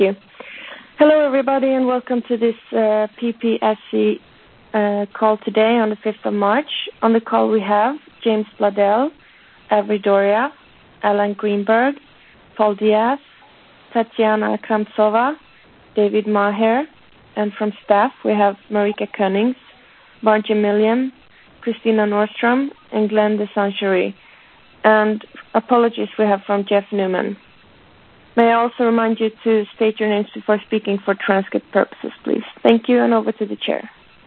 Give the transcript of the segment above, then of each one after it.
you. Hello, everybody, and welcome to this PPSC call today on the 5th of March. On the call we have James Bladel, Avery Doria, Alan Greenberg, Paul Diaz, Tatiana Kramtsova, David Maher, and from staff we have Marika Cunnings, Margie Millian, Christina Nordstrom, and Glenn DeSanchery. And apologies we have from Jeff Newman. May I also remind you to state your names before speaking for transcript purposes, please. Thank you, and over to the chair.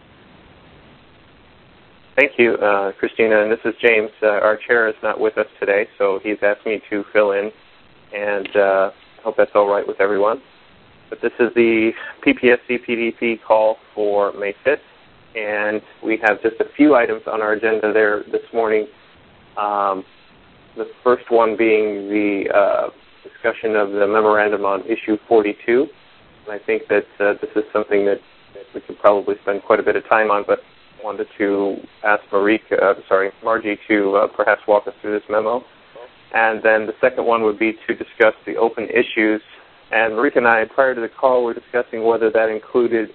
Thank you, Christina, and this is James. Our chair is not with us today, so he's asked me to fill in, and I hope that's all right with everyone. But this is the PPSC-PDP call for May 5th, and we have just a few items on our agenda there this morning. The first one being the discussion of the memorandum on issue 42. And I think that this is something that we could probably spend quite a bit of time on, but wanted to ask Margie to perhaps walk us through this memo. And then the second one would be to discuss the open issues. And Marika and I, prior to the call, were discussing whether that included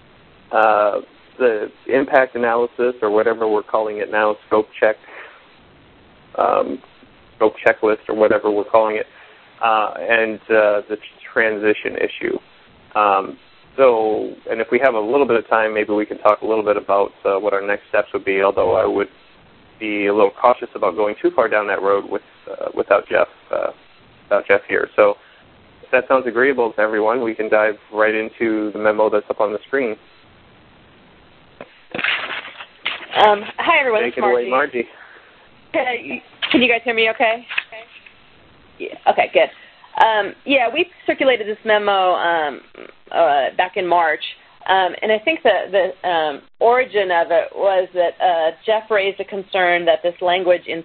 the impact analysis or whatever we're calling it now, scope checklist or whatever we're calling it, and the transition issue. And if we have a little bit of time, maybe we can talk a little bit about what our next steps would be, although I would be a little cautious about going too far down that road without Jeff here. So if that sounds agreeable to everyone, we can dive right into the memo that's up on the screen. Hi, everyone. Take it away, Margie. Can you guys hear me okay? Yeah, okay, good. We circulated this memo back in March, and I think the origin of it was that Jeff raised a concern that this language in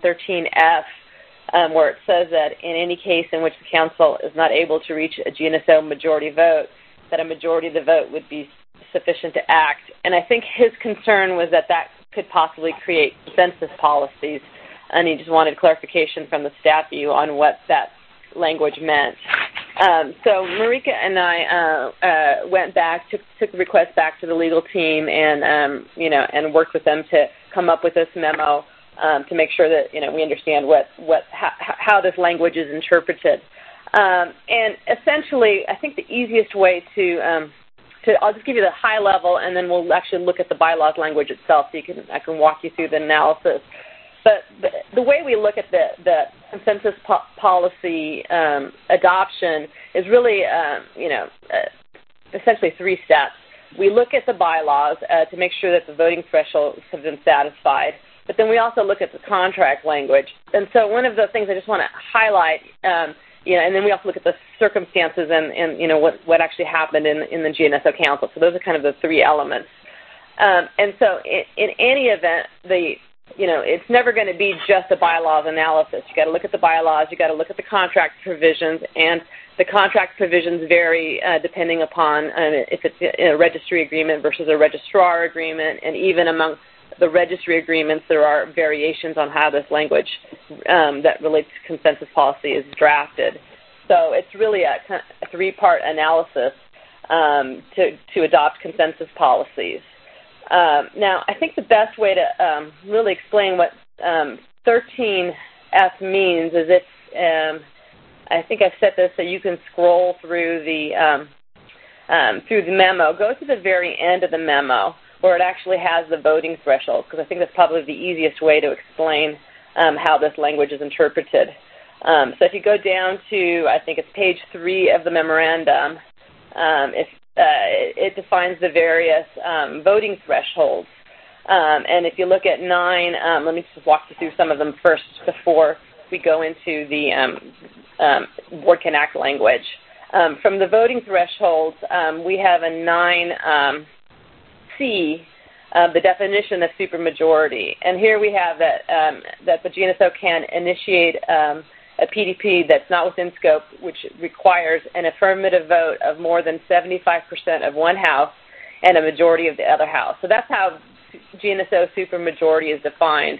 13F, where it says that in any case in which the council is not able to reach a GNSO majority vote, that a majority of the vote would be sufficient to act. And I think his concern was that could possibly create consensus policies, and he just wanted clarification from the staff view on what that language meant. So Marika and I went back, took the request back to the legal team, and worked with them to come up with this memo to make sure that we understand how this language is interpreted. And essentially, I think the easiest way I'll just give you the high level, and then we'll actually look at the bylaws language itself, so I can walk you through the analysis. But the way we look at the consensus policy adoption is really, essentially three steps. We look at the bylaws to make sure that the voting thresholds have been satisfied, but then we also look at the contract language. And so one of the things I just want to highlight, and then we also look at the circumstances and what actually happened in the GNSO Council. So those are kind of the three elements. And so in any event, it's never going to be just a bylaws analysis. You got to look at the bylaws, you got to look at the contract provisions, and the contract provisions vary depending upon if it's a registry agreement versus a registrar agreement, and even among the registry agreements, there are variations on how this language that relates to consensus policy is drafted. So it's really a three-part analysis to adopt consensus policies. Now, I think the best way to really explain what 13F means is I think I've set this so you can scroll through the memo. Go to the very end of the memo where it actually has the voting threshold, because I think that's probably the easiest way to explain how this language is interpreted. So if you go down to, I think it's page 3 of the memorandum, it defines the various voting thresholds. And if you look at 9, let me just walk you through some of them first before we go into the board can act language. From the voting thresholds, we have a 9C, the definition of supermajority. And here we have that the GNSO can initiate a PDP that's not within scope, which requires an affirmative vote of more than 75% of one house and a majority of the other house. So that's how GNSO supermajority is defined,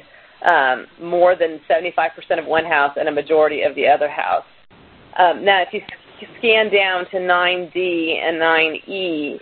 more than 75% of one house and a majority of the other house. Now, if you scan down to 9D and 9E,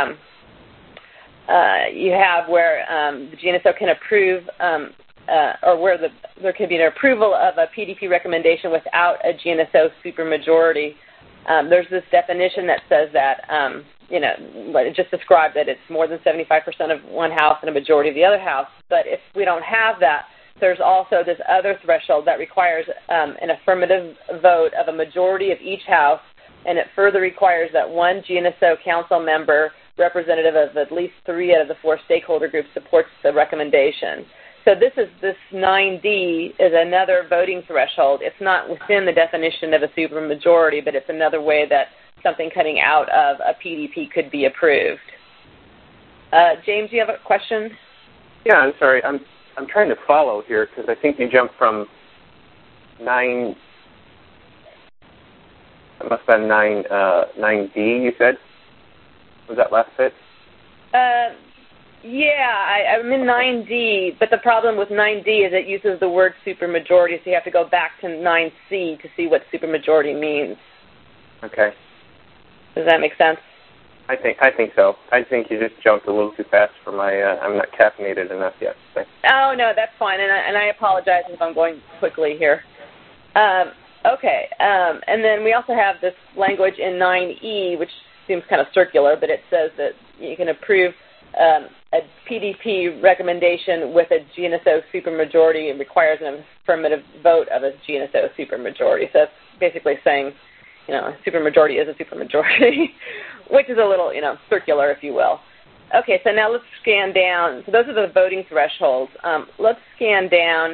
you have where the GNSO can approve, or where there could be an approval of a PDP recommendation without a GNSO supermajority. There's this definition that says that, it just described that it's more than 75% of one house and a majority of the other house. But if we don't have that, there's also this other threshold that requires an affirmative vote of a majority of each house, and it further requires that one GNSO council member representative of at least 3 out of the 4 stakeholder groups supports the recommendation. So this 9D is another voting threshold. It's not within the definition of a supermajority, but it's another way that something coming out of a PDP could be approved. James, do you have a question? Yeah, I'm sorry. I'm trying to follow here because I think you jumped from 9. It must have been 9D. You said. Was that last bit? Yeah, I'm in 9D, but the problem with 9D is it uses the word supermajority, so you have to go back to 9C to see what supermajority means. Okay. Does that make sense? I think so. I think you just jumped a little too fast for my. I'm not caffeinated enough yet. Thanks. Oh no, that's fine, and I apologize if I'm going quickly here. Okay, and then we also have this language in 9E, which seems kind of circular, but it says that you can approve a PDP recommendation with a GNSO supermajority and requires an affirmative vote of a GNSO supermajority. So that's basically saying, a supermajority is a supermajority, which is a little, circular, if you will. Okay, so now let's scan down. So those are the voting thresholds. Let's scan down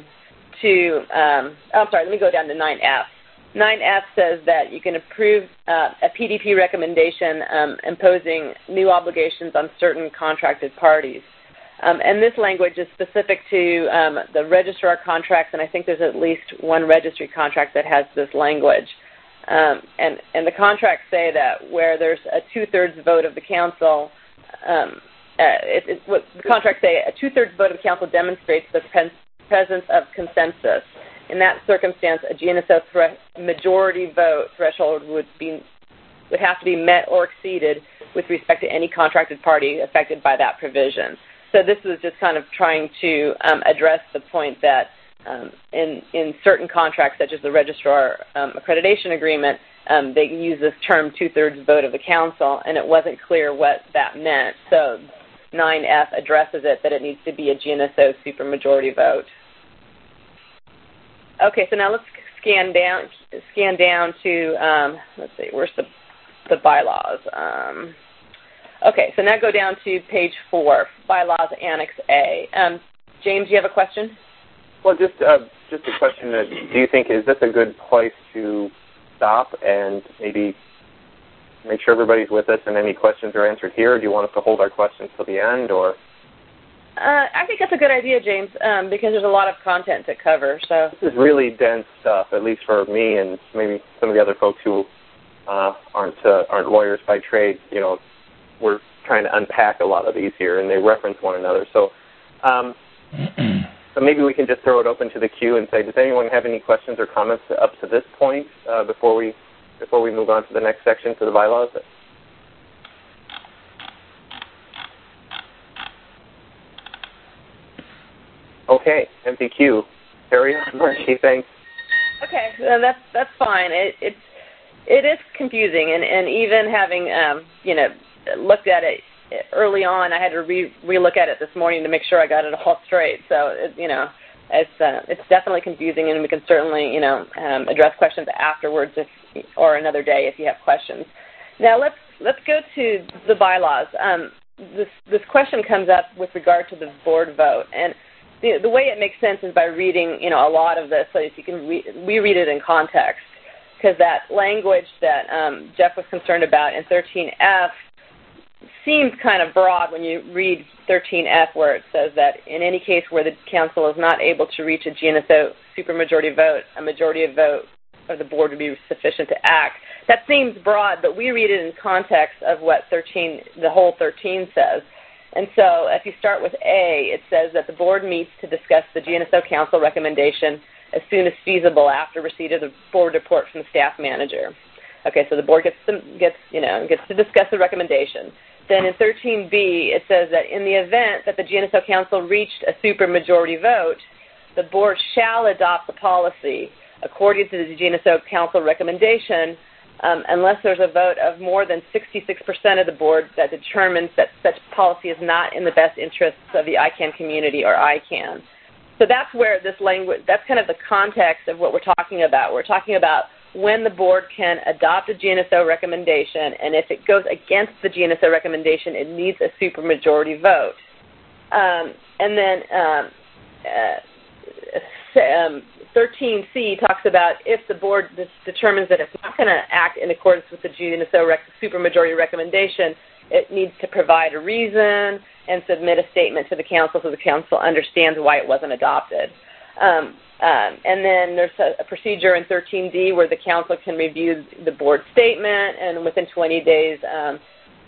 let me go down to 9F. 9F says that you can approve a PDP recommendation imposing new obligations on certain contracted parties. And this language is specific to the registrar contracts, and I think there's at least one registry contract that has this language. And the contracts say that where there's a 2/3 vote of the council, what the contracts say, a 2/3 vote of the council demonstrates the presence of consensus. In that circumstance, a GNSO majority vote threshold would have to be met or exceeded with respect to any contracted party affected by that provision. So this is just kind of trying to address the point that in certain contracts, such as the registrar accreditation agreement, they use this term 2/3 vote of the council, and it wasn't clear what that meant. So 9F addresses it, that it needs to be a GNSO supermajority vote. Okay, so now let's scan down to, let's see, where's the bylaws? Okay, so now go down to page 4, bylaws Annex A. James, do you have a question? Well, just a question. Do you think, is this a good place to stop and maybe make sure everybody's with us and any questions are answered here? Or do you want us to hold our questions till the end, or? I think that's a good idea, James, because there's a lot of content to cover. So this is really dense stuff, at least for me and maybe some of the other folks who aren't lawyers by trade. We're trying to unpack a lot of these here, and they reference one another. So, so maybe we can just throw it open to the queue and say, does anyone have any questions or comments up to this point before we move on to the next section, to the bylaws? Okay, empty queue. Terry, Marcy, thanks. Okay, that's fine. It is confusing, and even having looked at it early on, I had to re-look at it this morning to make sure I got it all straight. So it's definitely confusing, and we can certainly address questions afterwards or another day if you have questions. Now let's go to the bylaws. This question comes up with regard to the board vote, and the way it makes sense is by reading, a lot of this, so if you can we read it in context, because that language that Jeff was concerned about in 13F seems kind of broad when you read 13F, where it says that in any case where the council is not able to reach a GNSO supermajority vote, a majority of vote of the board would be sufficient to act. That seems broad, but we read it in context of what the whole 13 says. And so if you start with A, it says that the board meets to discuss the GNSO council recommendation as soon as feasible after receipt of the board report from the staff manager. Okay, so the board gets to discuss the recommendation. Then in 13B, it says that in the event that the GNSO Council reached a supermajority vote, the board shall adopt the policy according to the GNSO Council recommendation, unless there's a vote of more than 66% of the board that determines that such policy is not in the best interests of the ICANN community or ICANN. So that's where this language, that's kind of the context of what we're talking about. We're talking about when the board can adopt a GNSO recommendation, and if it goes against the GNSO recommendation, it needs a supermajority vote. And then 13C talks about if the board determines that it's not going to act in accordance with the GNSO supermajority recommendation, it needs to provide a reason and submit a statement to the council so the council understands why it wasn't adopted. And then there's a procedure in 13D where the council can review the board statement, and within 20 days, and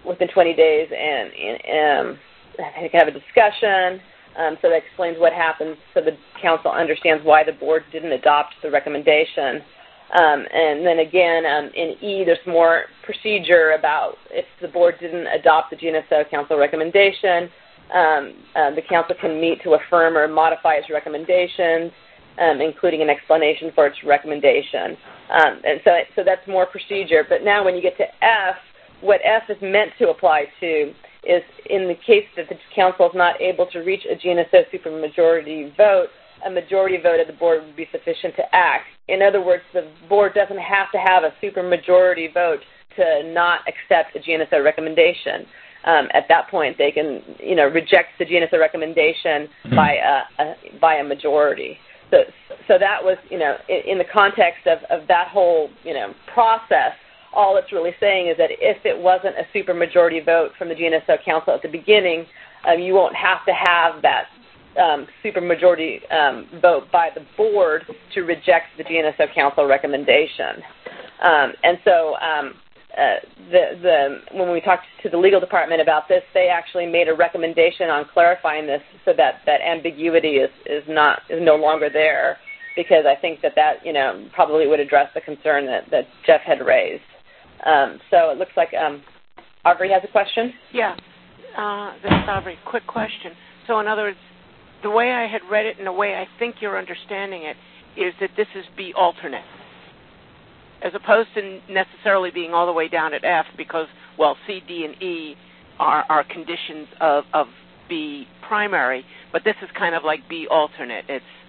I think have a discussion. So that explains what happens so the council understands why the board didn't adopt the recommendation. And then again, in E, there's more procedure about if the board didn't adopt the GNSO Council recommendation, the council can meet to affirm or modify its recommendations, including an explanation for its recommendation. And so that's more procedure. But now when you get to F, what F is meant to apply to is in the case that the council is not able to reach a GNSO supermajority vote, a majority vote of the board would be sufficient to act. In other words, the board doesn't have to have a supermajority vote to not accept a GNSO recommendation. At that point, they can, reject the GNSO recommendation by a majority. So that was, in the context of that whole, process, all it's really saying is that if it wasn't a supermajority vote from the GNSO Council at the beginning, you won't have to have that supermajority vote by the board to reject the GNSO Council recommendation. And so when we talked to the legal department about this, they actually made a recommendation on clarifying this so that ambiguity is no longer there, because I think that probably would address the concern that Jeff had raised. So it looks like Aubrey has a question. Yeah, this is Aubrey. Quick question. So in other words, the way I had read it and the way I think you're understanding it is that this is B alternate, as opposed to necessarily being all the way down at F because, well, C, D, and E are conditions of B primary, but this is kind of like B alternate.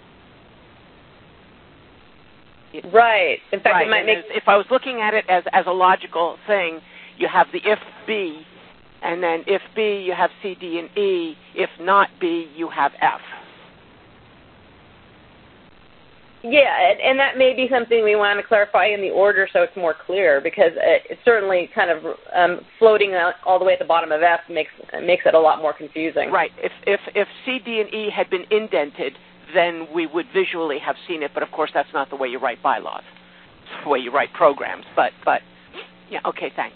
Right. In fact, right. It might make... If I was looking at it as a logical thing, you have the if B, and then if B, you have C, D, and E. If not B, you have F. Yeah, and that may be something we want to clarify in the order so it's more clear, because it's certainly kind of floating all the way at the bottom of F makes it a lot more confusing. Right. If C, D, and E had been indented, then we would visually have seen it, but of course that's not the way you write bylaws. It's the way you write programs. But yeah, okay, thanks.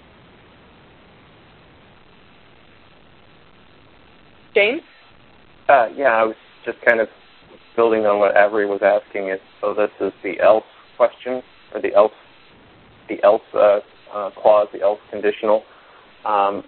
James? Yeah, I was just kind of building on what Avery was asking. So this is the else question, or the else clause, the else conditional. I'm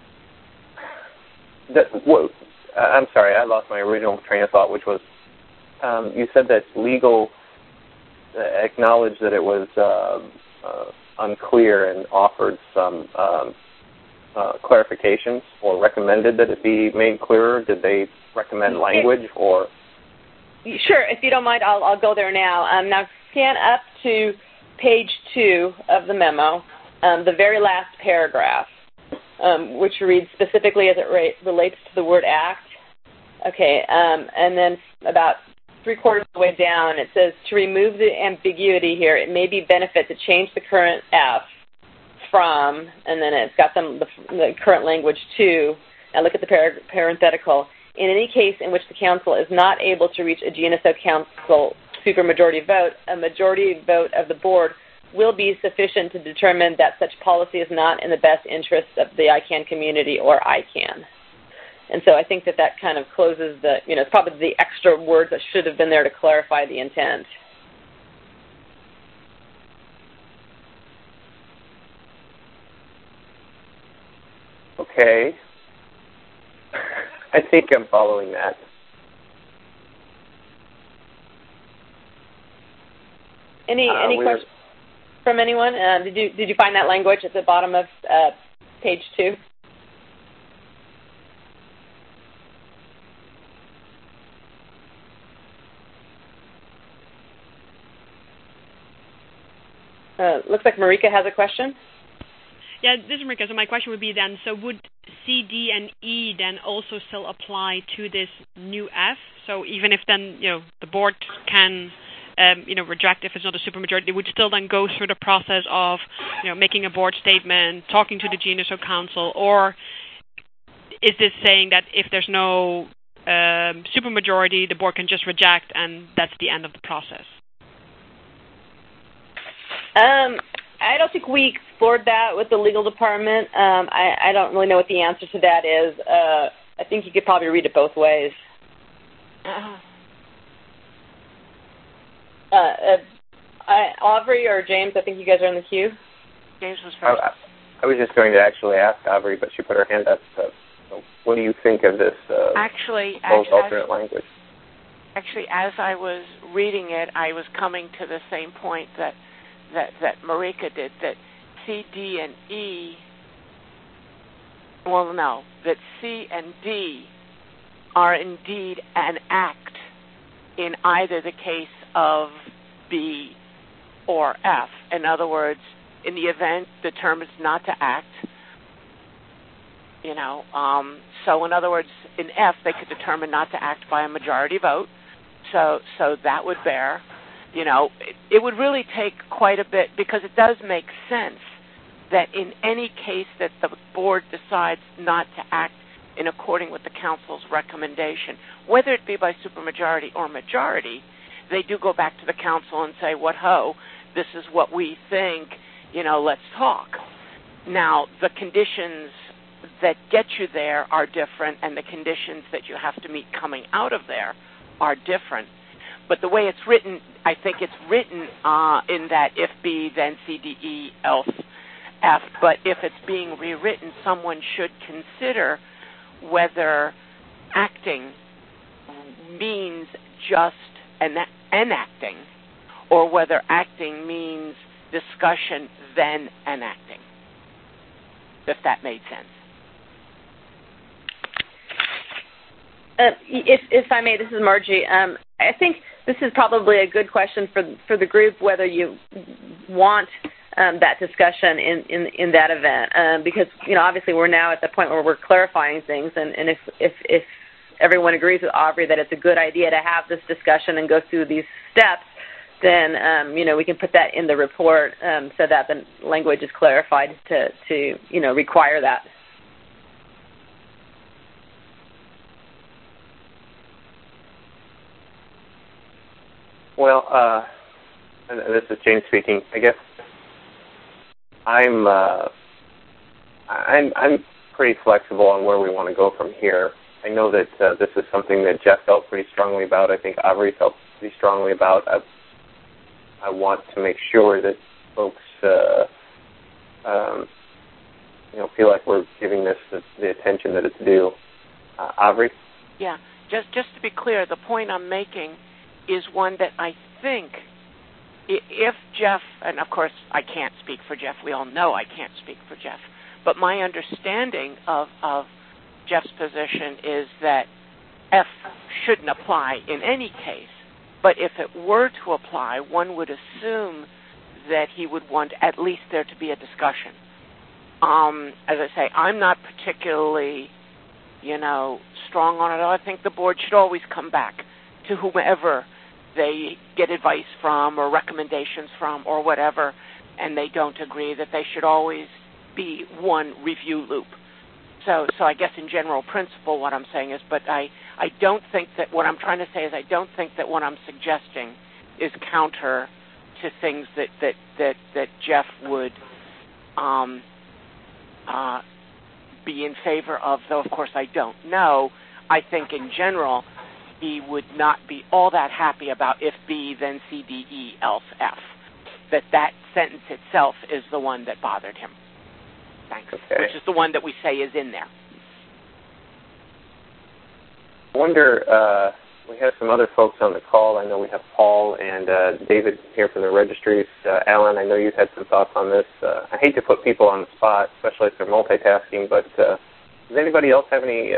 sorry, I lost my original train of thought, which was you said that legal acknowledged that it was unclear and offered some clarifications, or recommended that it be made clearer. Did they recommend language, or? Sure. If you don't mind, I'll go there now. Now scan up to page 2 of the memo, the very last paragraph, which reads specifically as it relates to the word act. Okay, and then about 3/4 of the way down, it says, to remove the ambiguity here, it may be benefit to change the current F from, and then it's got the current language to, and look at the parenthetical. In any case in which the council is not able to reach a GNSO council supermajority vote, a majority vote of the board will be sufficient to determine that such policy is not in the best interest of the ICANN community or ICANN. And so I think that kind of closes it's probably the extra words that should have been there to clarify the intent. Okay. I think I'm following that. Any questions from anyone? Did you find that language at the bottom of page 2? Looks like Marika has a question. Yeah, this is Marika. So my question would be then, so would C, D, and E then also still apply to this new F? So even if then, the board can, reject if it's not a supermajority, they would still then go through the process of, making a board statement, talking to the GNSO Council, or is this saying that if there's no supermajority, the board can just reject and that's the end of the process? I don't think we explored that with the legal department. I don't really know what the answer to that is. I think you could probably read it both ways. Aubrey or James, I think you guys are in the queue. James was first. I was just going to actually ask Aubrey, but she put her hand up. So what do you think of this alternate language? Actually, as I was reading it, I was coming to the same point that Marika did, that C, D, and E, that C and D are indeed an act in either the case of B or F. In other words, in the event the term is not to act, so in other words, in F, they could determine not to act by a majority vote, so that would bear. It would really take quite a bit, because it does make sense that in any case that the board decides not to act in according with the council's recommendation, whether it be by supermajority or majority, they do go back to the council and say, what ho, this is what we think, let's talk. Now, the conditions that get you there are different, and the conditions that you have to meet coming out of there are different. But the way it's written, I think it's written in that if B, then C, D, E, else F. But if it's being rewritten, someone should consider whether acting means just enacting, or whether acting means discussion, then enacting, if that made sense. If I may, this is Margie. I think this is probably a good question for the group, whether you want that discussion in that event, because obviously we're now at the point where we're clarifying things, and if everyone agrees with Aubrey that it's a good idea to have this discussion and go through these steps, then we can put that in the report so that the language is clarified to require that. Well, this is James speaking. I guess I'm pretty flexible on where we want to go from here. I know that this is something that Jeff felt pretty strongly about. I think Aubrey felt pretty strongly about. I want to make sure that folks, feel like we're giving this the attention that it's due. Aubrey? Yeah. Just to be clear, the point I'm making is one that I think if Jeff, and of course I can't speak for Jeff, we all know I can't speak for Jeff, but my understanding of Jeff's position is that F shouldn't apply in any case, but if it were to apply, one would assume that he would want at least there to be a discussion. As I say, I'm not particularly, strong on it. I think the board should always come back to whomever they get advice from or recommendations from or whatever, and they don't agree, that they should always be one review loop. So I guess in general principle what I'm saying is, but I don't think that what I'm trying to say is I don't think that what I'm suggesting is counter to things that Jeff would be in favor of, though of course I don't know. I think in general he would not be all that happy about if B, then C, D, E, else F. That sentence itself is the one that bothered him. Thanks. Okay. Which is the one that we say is in there. I wonder, we have some other folks on the call. I know we have Paul and David here from the registries. Alan, I know you've had some thoughts on this. I hate to put people on the spot, especially if they're multitasking, but does anybody else have any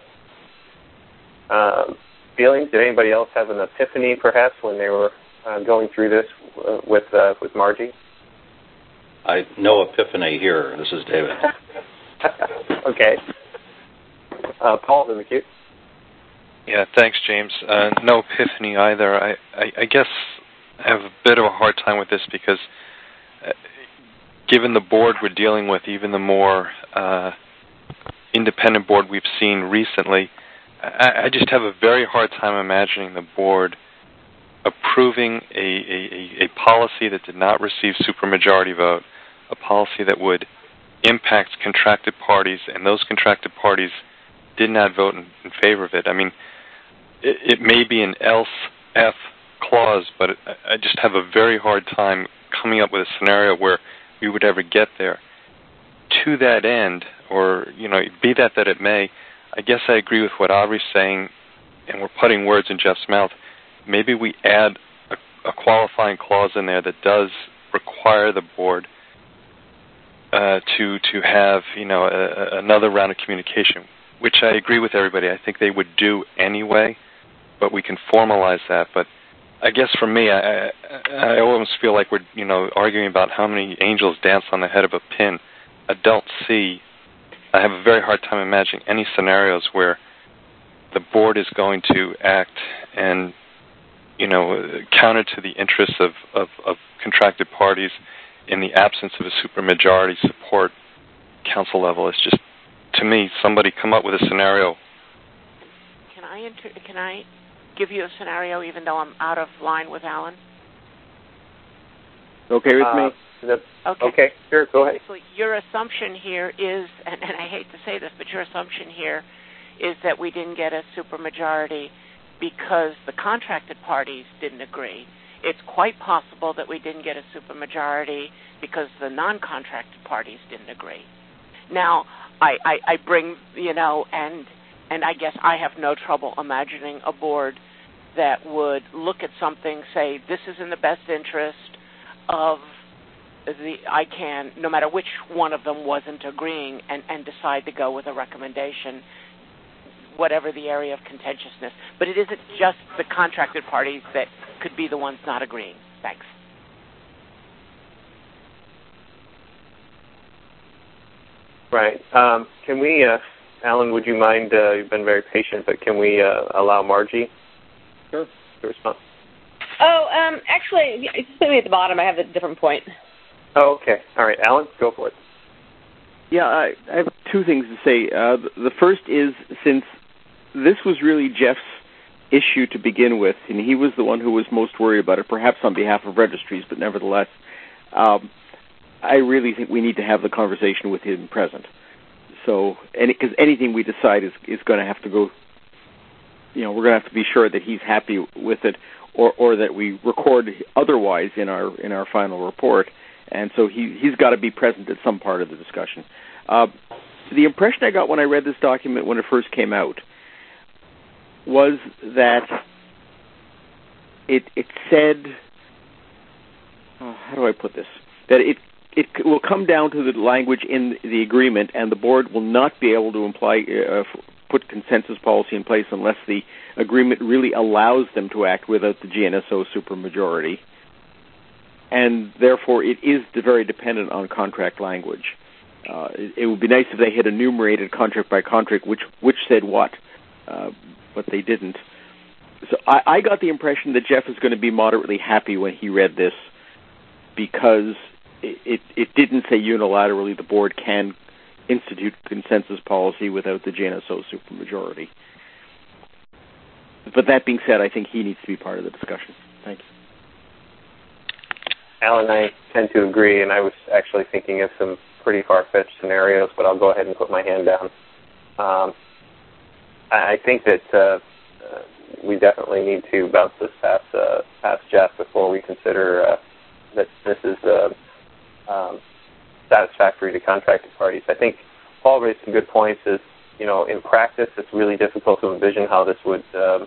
feelings? Did anybody else have an epiphany, perhaps, when they were going through this with Margie? No epiphany here. This is David. Okay. Paul in the queue. Yeah, thanks, James. No epiphany either. I guess I have a bit of a hard time with this because given the board we're dealing with, even the more independent board we've seen recently, I just have a very hard time imagining the board approving a policy that did not receive supermajority vote, a policy that would impact contracted parties, and those contracted parties did not vote in favor of it. I mean, it may be an else F clause, but I just have a very hard time coming up with a scenario where we would ever get there. To that end, or, be that it may, I guess I agree with what Aubrey's saying, and we're putting words in Jeff's mouth. Maybe we add a qualifying clause in there that does require the board to have, another round of communication, which I agree with everybody. I think they would do anyway, but we can formalize that. But I guess for me, I almost feel like we're, arguing about how many angels dance on the head of a pin. I have a very hard time imagining any scenarios where the board is going to act and, counter to the interests of contracted parties in the absence of a supermajority support council level. It's just, to me, somebody come up with a scenario. Can I give you a scenario even though I'm out of line with Alan? Okay with me. Okay, sure, go ahead. Basically, your assumption here is, and I hate to say this, but your assumption here is that we didn't get a supermajority because the contracted parties didn't agree. It's quite possible that we didn't get a supermajority because the non-contracted parties didn't agree. Now, I bring, and I guess I have no trouble imagining a board that would look at something, say, this is in the best interest of the ICANN, no matter which one of them wasn't agreeing, and decide to go with a recommendation, whatever the area of contentiousness. But it isn't just the contracted parties that could be the ones not agreeing. Thanks. Right. Can we, Alan, would you mind, you've been very patient, but can we allow Margie to respond? Actually, just put me at the bottom. I have a different point. Oh, okay. All right, Alan, go for it. Yeah, I have two things to say. The first is, since this was really Jeff's issue to begin with, and he was the one who was most worried about it, perhaps on behalf of registries, but nevertheless, I really think we need to have the conversation with him present. So, because anything we decide is going to have to go, we're going to have to be sure that he's happy with it, or that we record otherwise in our final report. And so he's got to be present at some part of the discussion. The impression I got when I read this document when it first came out was that it said, how do I put this? That it will come down to the language in the agreement, and the board will not be able to put consensus policy in place unless the agreement really allows them to act without the GNSO supermajority. And therefore, it is very dependent on contract language. It would be nice if they had enumerated contract by contract which said what, but they didn't. So I got the impression that Jeff is going to be moderately happy when he read this, because it didn't say unilaterally the board can institute consensus policy without the GNSO supermajority. But that being said, I think he needs to be part of the discussion. Thank you. Alan, I tend to agree, and I was actually thinking of some pretty far-fetched scenarios, but I'll go ahead and put my hand down. I think that we definitely need to bounce this past Jeff before we consider that this is satisfactory to contracted parties. I think Paul raised some good points. In practice, it's really difficult to envision how this would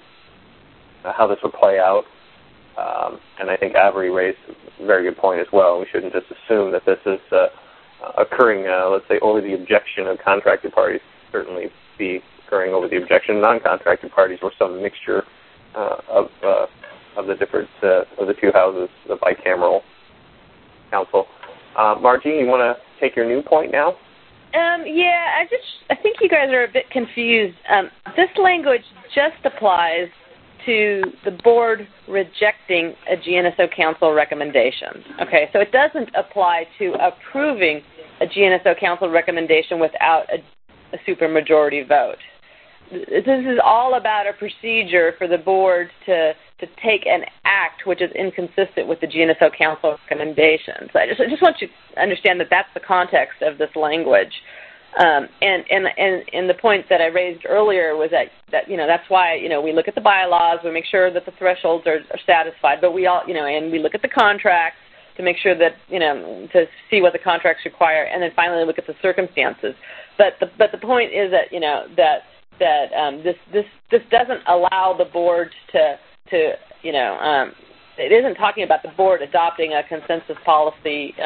play out. And I think Avery raised a very good point as well. We shouldn't just assume that this is occurring, let's say, over the objection of contracted parties. Certainly be occurring over the objection of non-contracted parties, or some mixture of the different of the two houses, the bicameral council. Margie, you want to take your new point now? I think you guys are a bit confused. This language just applies to the board rejecting a GNSO council recommendation. Okay, so it doesn't apply to approving a GNSO council recommendation without a supermajority vote. This is all about a procedure for the board to take an act which is inconsistent with the GNSO council recommendations. I just want you to understand that that's the context of this language. And the point that I raised earlier was that that's why we look at the bylaws, we make sure that the thresholds are satisfied, but we all and we look at the contracts to make sure that to see what the contracts require, and then finally look at the circumstances. But the point is that this doesn't allow the board to it isn't talking about the board adopting a consensus policy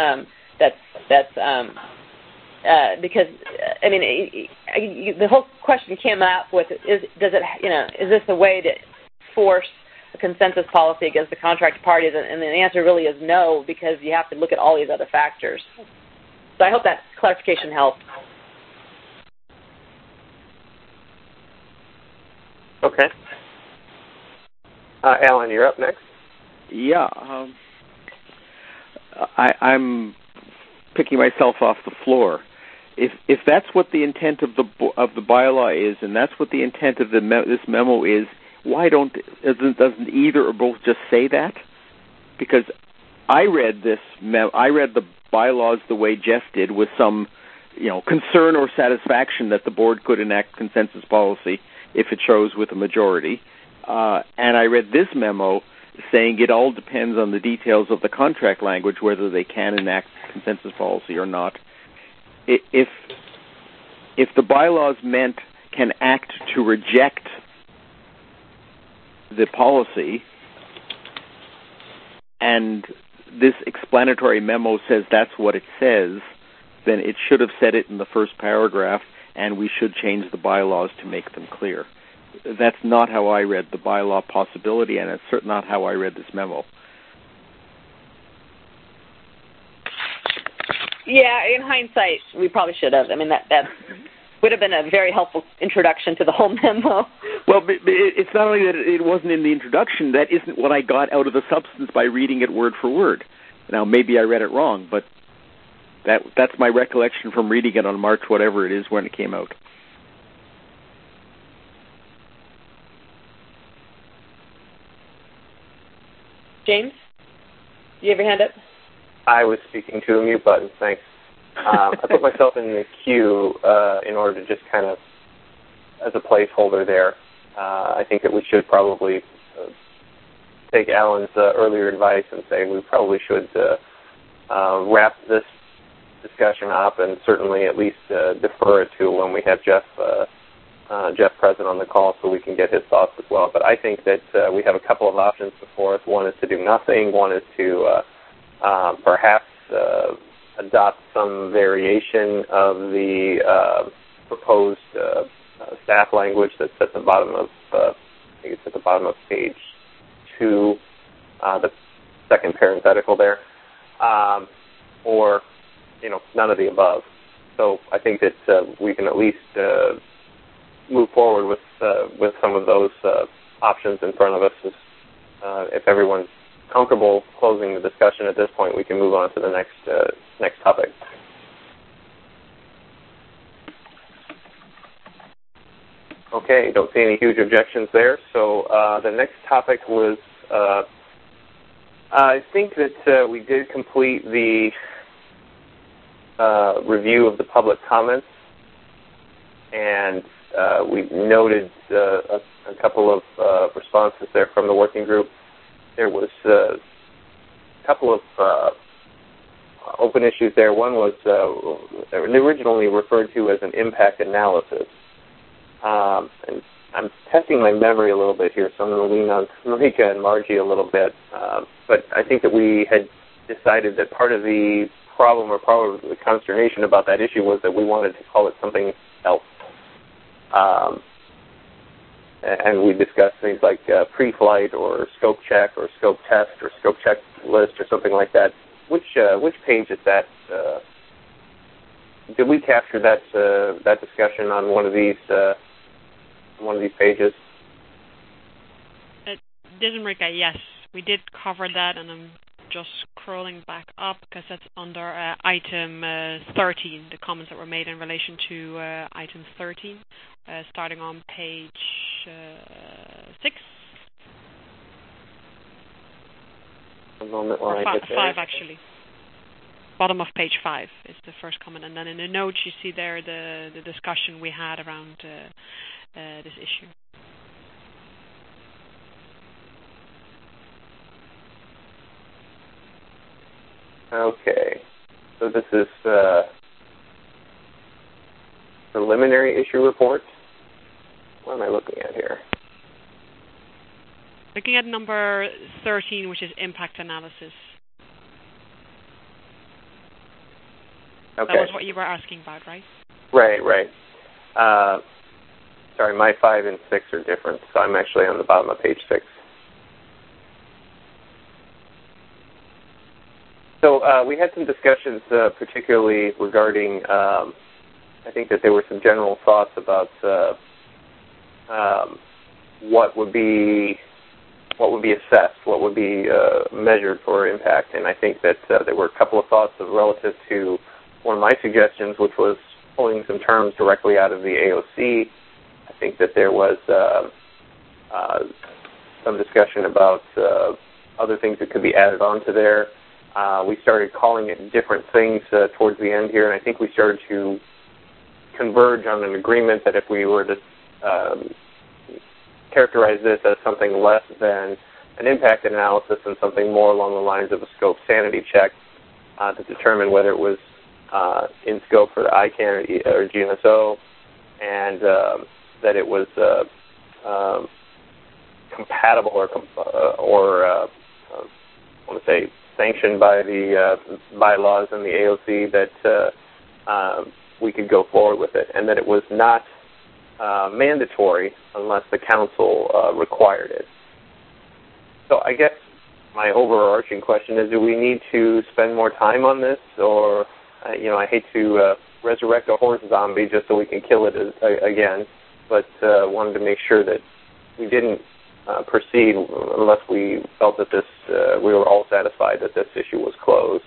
because the whole question came up with is this a way to force a consensus policy against the contracted parties? And the answer really is no, because you have to look at all these other factors. So I hope that clarification helped. Okay. Alan, you're up next. Yeah. I'm picking myself off the floor. If that's what the intent of the bylaw is, and that's what the intent of this memo is, why doesn't either or both just say that? Because I read the bylaws the way Jeff did, with some concern or satisfaction that the board could enact consensus policy if it chose with a majority. And I read this memo saying it all depends on the details of the contract language, whether they can enact consensus policy or not. If the bylaws meant can act to reject the policy, and this explanatory memo says that's what it says, then it should have said it in the first paragraph, and we should change the bylaws to make them clear. That's not how I read the bylaw possibility, and it's certainly not how I read this memo. Yeah, in hindsight, we probably should have. I mean, that would have been a very helpful introduction to the whole memo. Well, it's not only that it wasn't in the introduction, that isn't what I got out of the substance by reading it word for word. Now, maybe I read it wrong, but that's my recollection from reading it on March whatever it is when it came out. James, do you have your hand up? I was speaking to a mute button, thanks. I put myself in the queue in order to just kind of, as a placeholder there. I think that we should probably take Alan's earlier advice and say we probably should wrap this discussion up, and certainly at least defer it to when we have Jeff present on the call, so we can get his thoughts as well. But I think that we have a couple of options before us. One is to do nothing. One is to perhaps adopt some variation of the proposed staff language that's at the bottom of, I think it's at the bottom of page 2, the second parenthetical there, or none of the above. So I think that we can at least move forward with some of those options in front of us. If everyone's comfortable closing the discussion at this point, we can move on to the next topic. Okay, don't see any huge objections there. So the next topic was, I think that we did complete the review of the public comments, and we noted a couple of responses there from the working group. There was a couple of open issues there. One was originally referred to as an impact analysis. And I'm testing my memory a little bit here, so I'm going to lean on Marika and Margie a little bit. But I think that we had decided that part of the problem or part of the consternation about that issue was that we wanted to call it something else. And we discussed things like pre-flight or scope check or scope test or scope checklist or something like that. Which page is that? Did we capture that discussion on one of these pages? Marika, yes, we did cover that, and I'm just scrolling back up because that's under item 13, the comments that were made in relation to item 13, starting on page 6. A moment while or I get there. 5, actually. Bottom of page 5 is the first comment, and then in the notes you see there the discussion we had around this issue. Okay, so this is preliminary issue report. What am I looking at here? Looking at number 13, which is impact analysis. Okay. That was what you were asking about, right? Right. Sorry, my 5 and 6 are different, so I'm actually on the bottom of page 6. So we had some discussions, particularly regarding. I think that there were some general thoughts about what would be assessed, what would be measured for impact, and I think that there were a couple of thoughts relative to one of my suggestions, which was pulling some terms directly out of the AOC. I think that there was some discussion about other things that could be added onto there. We started calling it different things towards the end here, and I think we started to converge on an agreement that if we were to characterize this as something less than an impact analysis and something more along the lines of a scope sanity check to determine whether it was in scope for the ICANN or GNSO, and that it was compatible or I want to say sanctioned by the bylaws and the AOC, that we could go forward with it, and that it was not mandatory unless the council required it. So I guess my overarching question is, do we need to spend more time on this, or, I hate to resurrect a horse zombie just so we can kill it again, but wanted to make sure that we didn't proceed unless we felt that we were all satisfied that this issue was closed.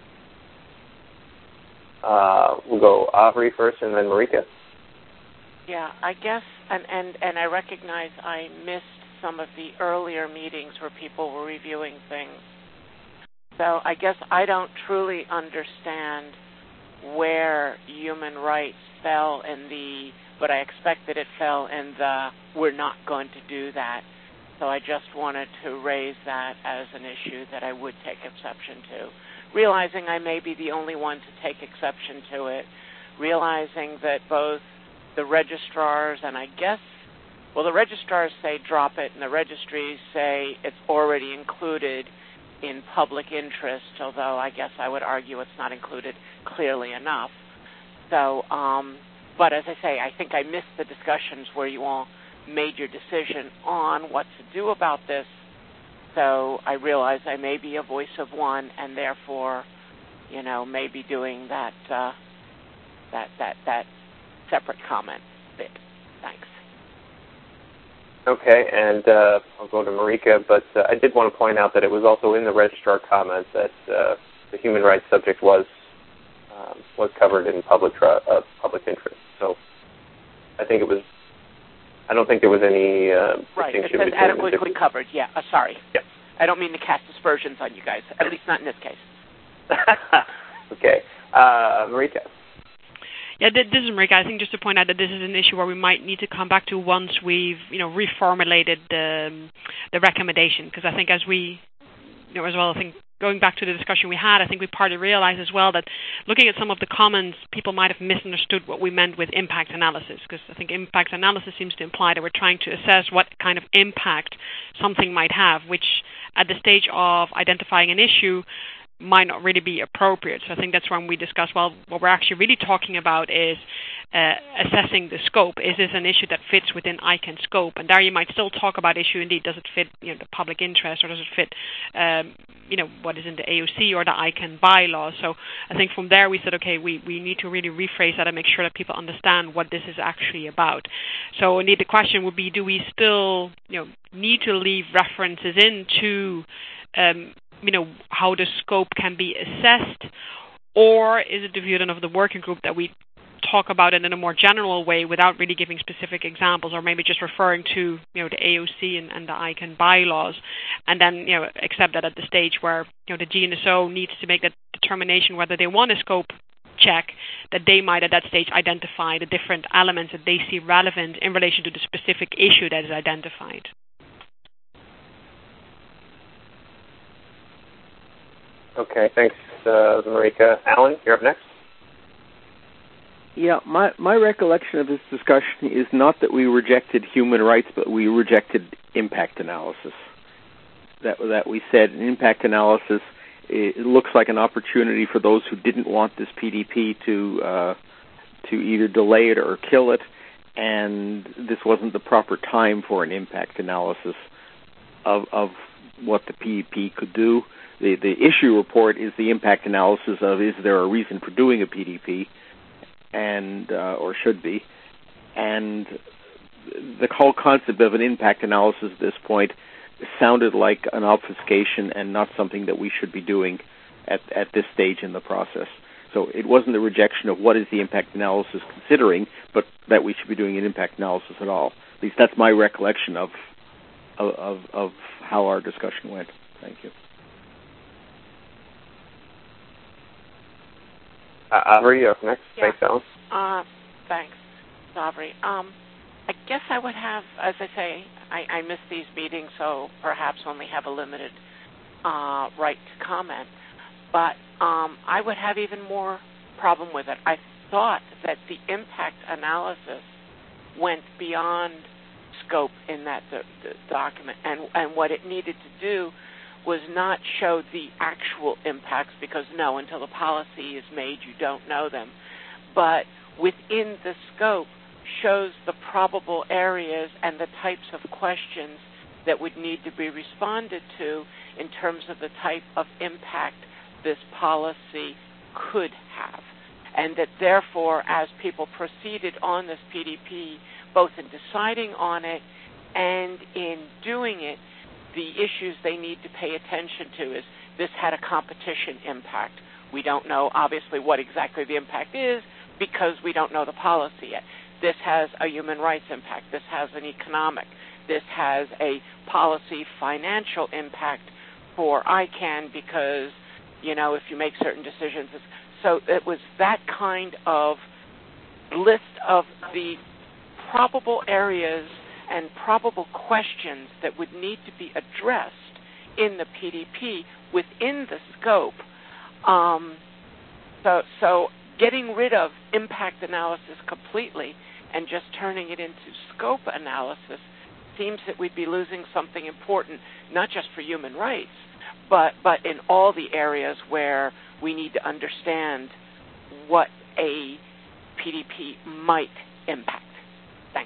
We'll go Aubrey first and then Marika. Yeah, I guess, and I recognize I missed some of the earlier meetings where people were reviewing things. So I guess I don't truly understand where human rights fell in but I expected it fell in we're not going to do that. So I just wanted to raise that as an issue that I would take exception to. Realizing I may be the only one to take exception to it, realizing that both the registrars and the registrars say drop it, and the registries say it's already included in public interest, although I guess I would argue it's not included clearly enough. So, but as I say, I think I missed the discussions where you all made your decision on what to do about this. So I realize I may be a voice of one, and therefore, may be doing that separate comment bit. Thanks. Okay, and I'll go to Marika, but I did want to point out that it was also in the registrar comment that the human rights subject was covered in public interest. So I think it was. I don't think there was any right. It distinction says between adequately covered. Yeah. Sorry. Yeah. I don't mean to cast aspersions on you guys. At least not in this case. Okay, Marika. Yeah, this is Marika. I think just to point out that this is an issue where we might need to come back to once we've, reformulated the recommendation, because I think as we, as well, I think going back to the discussion we had, I think we partly realized as well that looking at some of the comments, people might have misunderstood what we meant with impact analysis, because I think impact analysis seems to imply that we're trying to assess what kind of impact something might have, which at the stage of identifying an issue might not really be appropriate. So I think that's when we discuss, well, what we're actually really talking about is assessing the scope. Is this an issue that fits within ICANN scope? And there you might still talk about issue indeed. Does it fit the public interest, or does it fit what is in the AOC or the ICANN bylaws? So I think from there we said, okay, we need to really rephrase that and make sure that people understand what this is actually about. So indeed the question would be, do we still need to leave references into how the scope can be assessed, or is it the view then of the working group that we talk about it in a more general way without really giving specific examples, or maybe just referring to the AOC and the ICANN bylaws, and then accept that at the stage where the GNSO needs to make that determination whether they want a scope check, that they might at that stage identify the different elements that they see relevant in relation to the specific issue that is identified. Okay, thanks, Marika. Alan, you're up next. Yeah, my recollection of this discussion is not that we rejected human rights, but we rejected impact analysis. That we said an impact analysis, it looks like an opportunity for those who didn't want this PDP to either delay it or kill it, and this wasn't the proper time for an impact analysis of what the PDP could do. The issue report is the impact analysis of, is there a reason for doing a PDP, and or should be, and the whole concept of an impact analysis at this point sounded like an obfuscation and not something that we should be doing at this stage in the process. So it wasn't a rejection of what is the impact analysis considering, but that we should be doing an impact analysis at all. At least that's my recollection of how our discussion went. Thank you. Avery, you're up next. Yeah. Thanks, Alan. Thanks, Avery. I guess I would have, as I say, I miss these meetings, so perhaps only have a limited right to comment. But I would have even more problem with it. I thought that the impact analysis went beyond scope in that the document, and what it needed to do was not show the actual impacts, because until the policy is made, you don't know them. But within the scope, shows the probable areas and the types of questions that would need to be responded to in terms of the type of impact this policy could have. And that therefore, as people proceeded on this PDP, both in deciding on it and in doing it, the issues they need to pay attention to is, this had a competition impact. We don't know, obviously, what exactly the impact is because we don't know the policy yet. This has a human rights impact. This has an economic. This has a policy financial impact for ICANN because, if you make certain decisions. So it was that kind of list of the probable areas and probable questions that would need to be addressed in the PDP within the scope. So getting rid of impact analysis completely and just turning it into scope analysis seems that we'd be losing something important, not just for human rights, but in all the areas where we need to understand what a PDP might impact. Thanks.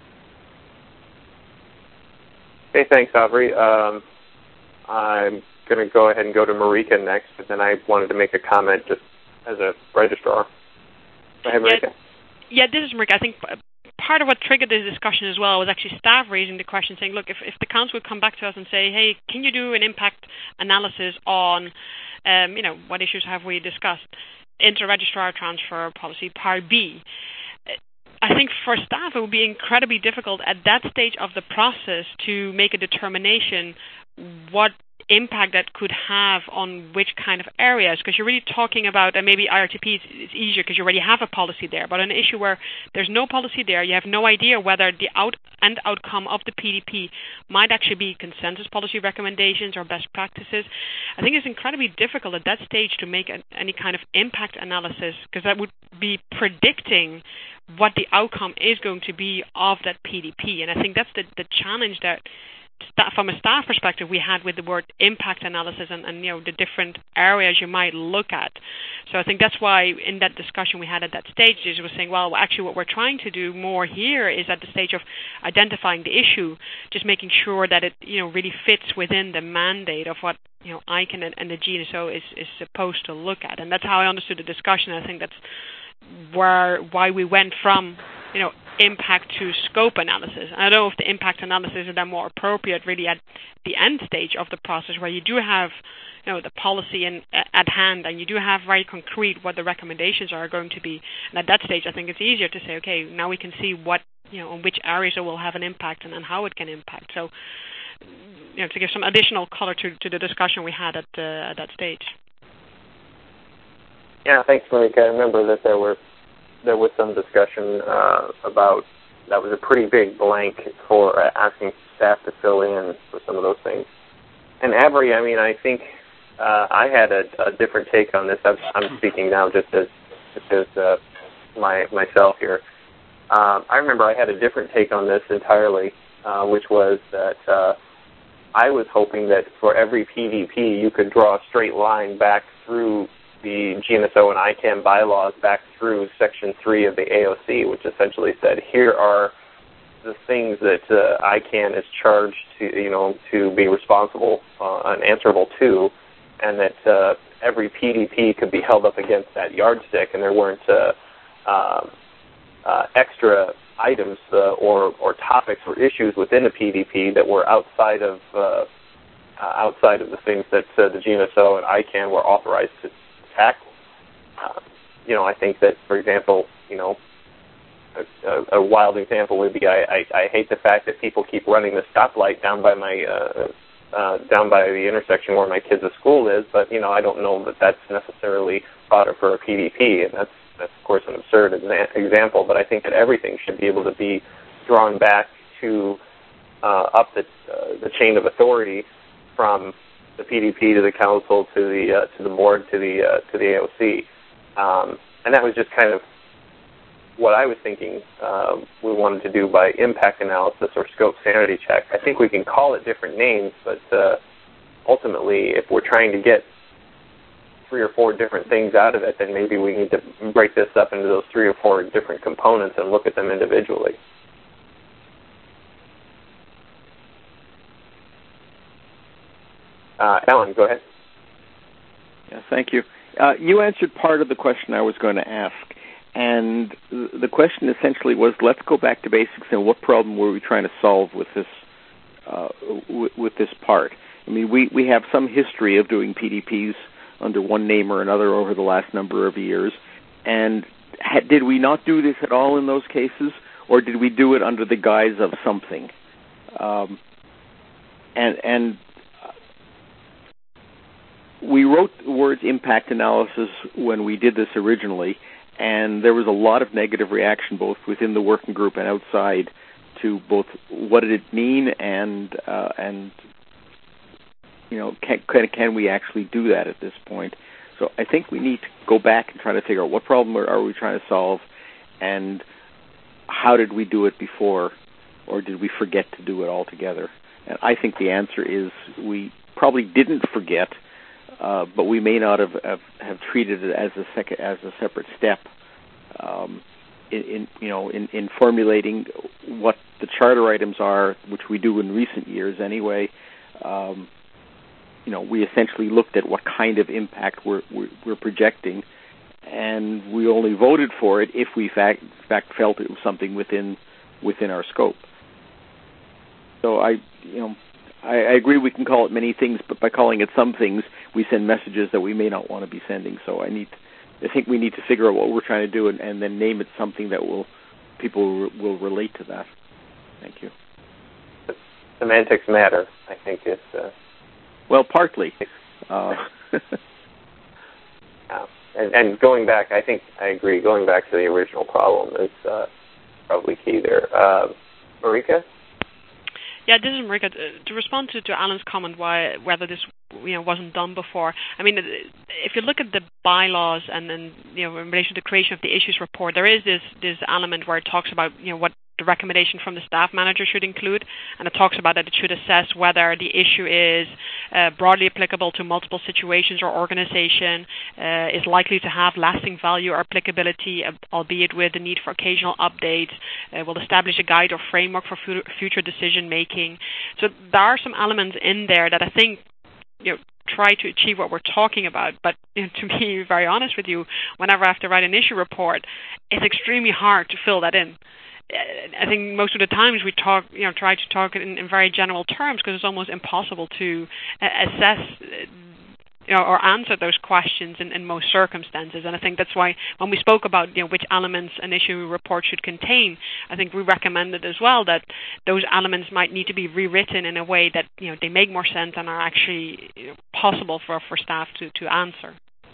Okay, thanks, Avery. I'm going to go ahead and go to Marika next, and then I wanted to make a comment just as a registrar. Go ahead, Marika. Yeah, this is Marika. I think part of what triggered this discussion as well was actually staff raising the question, saying, look, if the council would come back to us and say, hey, can you do an impact analysis on, what issues have we discussed? Inter-registrar transfer policy, Part B. I think for staff it would be incredibly difficult at that stage of the process to make a determination what impact that could have on which kind of areas, because you're really talking about, and maybe IRTP is easier because you already have a policy there, but an issue where there's no policy there, you have no idea whether the outcome of the PDP might actually be consensus policy recommendations or best practices. I think it's incredibly difficult at that stage to make any kind of impact analysis, because that would be predicting what the outcome is going to be of that PDP. And I think that's the challenge that, from a staff perspective, we had with the word impact analysis and the different areas you might look at. So I think that's why in that discussion we had at that stage, is we're saying, well, actually what we're trying to do more here is at the stage of identifying the issue, just making sure that it really fits within the mandate of what ICANN and the GNSO is supposed to look at. And that's how I understood the discussion. I think that's why we went from impact to scope analysis. I don't know if the impact analysis is then more appropriate really at the end stage of the process, where you do have the policy at hand, and you do have very concrete what the recommendations are going to be. And at that stage, I think it's easier to say, okay, now we can see what on which areas it will have an impact and how it can impact. So to give some additional color to the discussion we had at that stage. Yeah, thanks, Marika. I remember that there was some discussion about that was a pretty big blank for asking staff to fill in for some of those things. And Avery, I think I had a different take on this. I'm speaking now just as myself here. I remember I had a different take on this entirely, which was that I was hoping that for every PDP you could draw a straight line back through the GNSO and ICANN bylaws back through Section 3 of the AOC, which essentially said, here are the things that ICANN is charged to be responsible and answerable to, and that every PDP could be held up against that yardstick, and there weren't extra items or topics or issues within a PDP that were outside of the things that the GNSO and ICANN were authorized to tackle. I think that, for example, a wild example would be I hate the fact that people keep running the stoplight down by the intersection where my kids' school is, but I don't know that that's necessarily fodder for a PDP, and that's of course an absurd example. But I think that everything should be able to be drawn back to up the chain of authority from the PDP to the council to the board to the AOC, and that was just kind of what I was thinking we wanted to do by impact analysis or scope sanity check. I think we can call it different names, but ultimately, if we're trying to get 3 or 4 different things out of it, then maybe we need to break this up into those 3 or 4 different components and look at them individually. Alan, go ahead. Yeah, thank you. You answered part of the question I was going to ask, and the question essentially was, let's go back to basics and what problem were we trying to solve with this part. We have some history of doing PDPs under one name or another over the last number of years, and did we not do this at all in those cases, or did we do it under the guise of something? We wrote the words impact analysis when we did this originally, and there was a lot of negative reaction both within the working group and outside to both what did it mean and can we actually do that at this point? So I think we need to go back and try to figure out what problem are we trying to solve, and how did we do it before, or did we forget to do it altogether? And I think the answer is we probably didn't forget, but we may not have treated it as a separate step in formulating what the charter items are, which we do in recent years anyway. We essentially looked at what kind of impact we're projecting, and we only voted for it if we in fact felt it was something within our scope. So I agree we can call it many things, but by calling it some things, we send messages that we may not want to be sending. So I think we need to figure out what we're trying to do and then name it something that people will relate to that. Thank you. Semantics matter, I think, is Well, partly. And going back, I think I agree. Going back to the original problem is probably key there. Marika? Yeah, this is Marika. To respond to Alan's comment, whether this wasn't done before. I mean, if you look at the bylaws and then in relation to the creation of the issues report, there is this element where it talks about what the recommendation from the staff manager should include, and it talks about that it should assess whether the issue is broadly applicable to multiple situations or organization, is likely to have lasting value or applicability, albeit with the need for occasional updates, will establish a guide or framework for future decision making. So there are some elements in there that I think try to achieve what we're talking about. But to be very honest with you, whenever I have to write an issue report, it's extremely hard to fill that in. I think most of the times we try to talk in very general terms because it's almost impossible to assess or answer those questions in most circumstances. And I think that's why when we spoke about which elements an issue report should contain, I think we recommended as well that those elements might need to be rewritten in a way that they make more sense and are actually possible for staff to answer.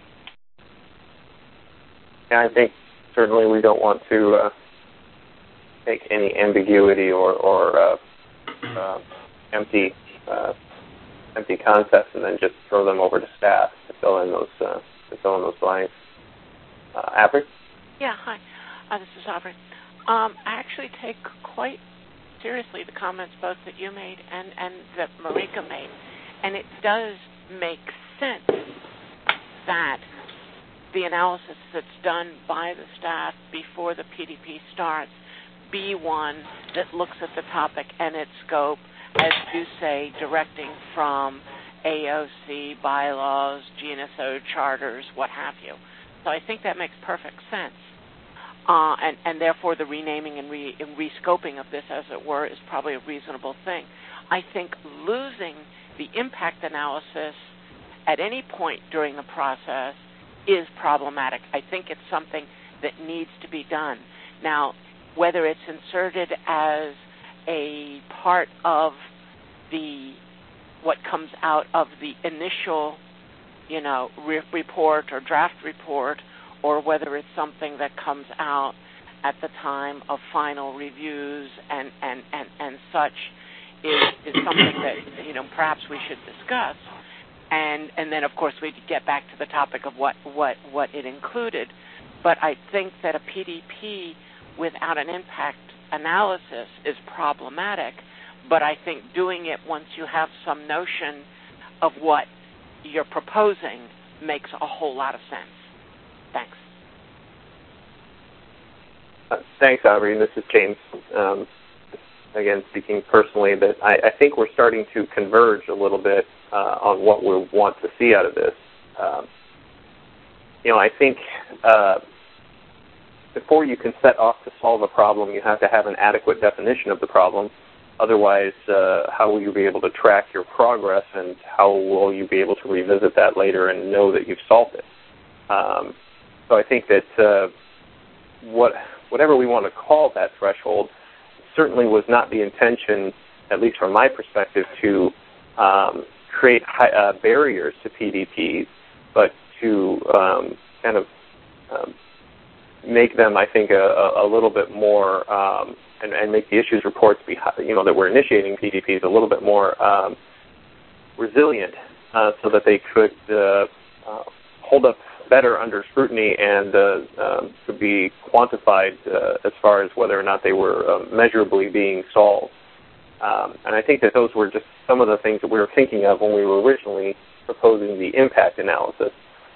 Yeah, I think certainly we don't want to take any ambiguity or empty concepts and then just throw them over to staff to fill in those blanks. Avery? Yeah, hi. This is Avery. I actually take quite seriously the comments both that you made and that Marika made, and it does make sense that the analysis that's done by the staff before the PDP starts be one that looks at the topic and its scope, as you say, directing from AOC, bylaws, GNSO charters, what have you. So I think that makes perfect sense. And therefore the renaming and rescoping of this, as it were, is probably a reasonable thing. I think losing the impact analysis at any point during the process is problematic. I think it's something that needs to be done. Now, whether it's inserted as a part of what comes out of the initial, report or draft report, or whether it's something that comes out at the time of final reviews and such, is something that perhaps we should discuss. And then of course we get back to the topic of what it included. But I think that a PDP without an impact analysis is problematic, but I think doing it once you have some notion of what you're proposing makes a whole lot of sense. Thanks. Thanks, Aubrey. This is James. Again, speaking personally, that I think we're starting to converge a little bit on what we want to see out of this. I think before you can set off to solve a problem, you have to have an adequate definition of the problem. Otherwise, how will you be able to track your progress, and how will you be able to revisit that later and know that you've solved it? So I think that whatever we want to call that threshold certainly was not the intention, at least from my perspective, to create barriers to PDPs, but to kind of make them, I think, a little bit more, and make the issues reports that we're initiating PDPs a little bit more resilient, so that they could hold up better under scrutiny and could be quantified as far as whether or not they were measurably being solved. And I think that those were just some of the things that we were thinking of when we were originally proposing the impact analysis.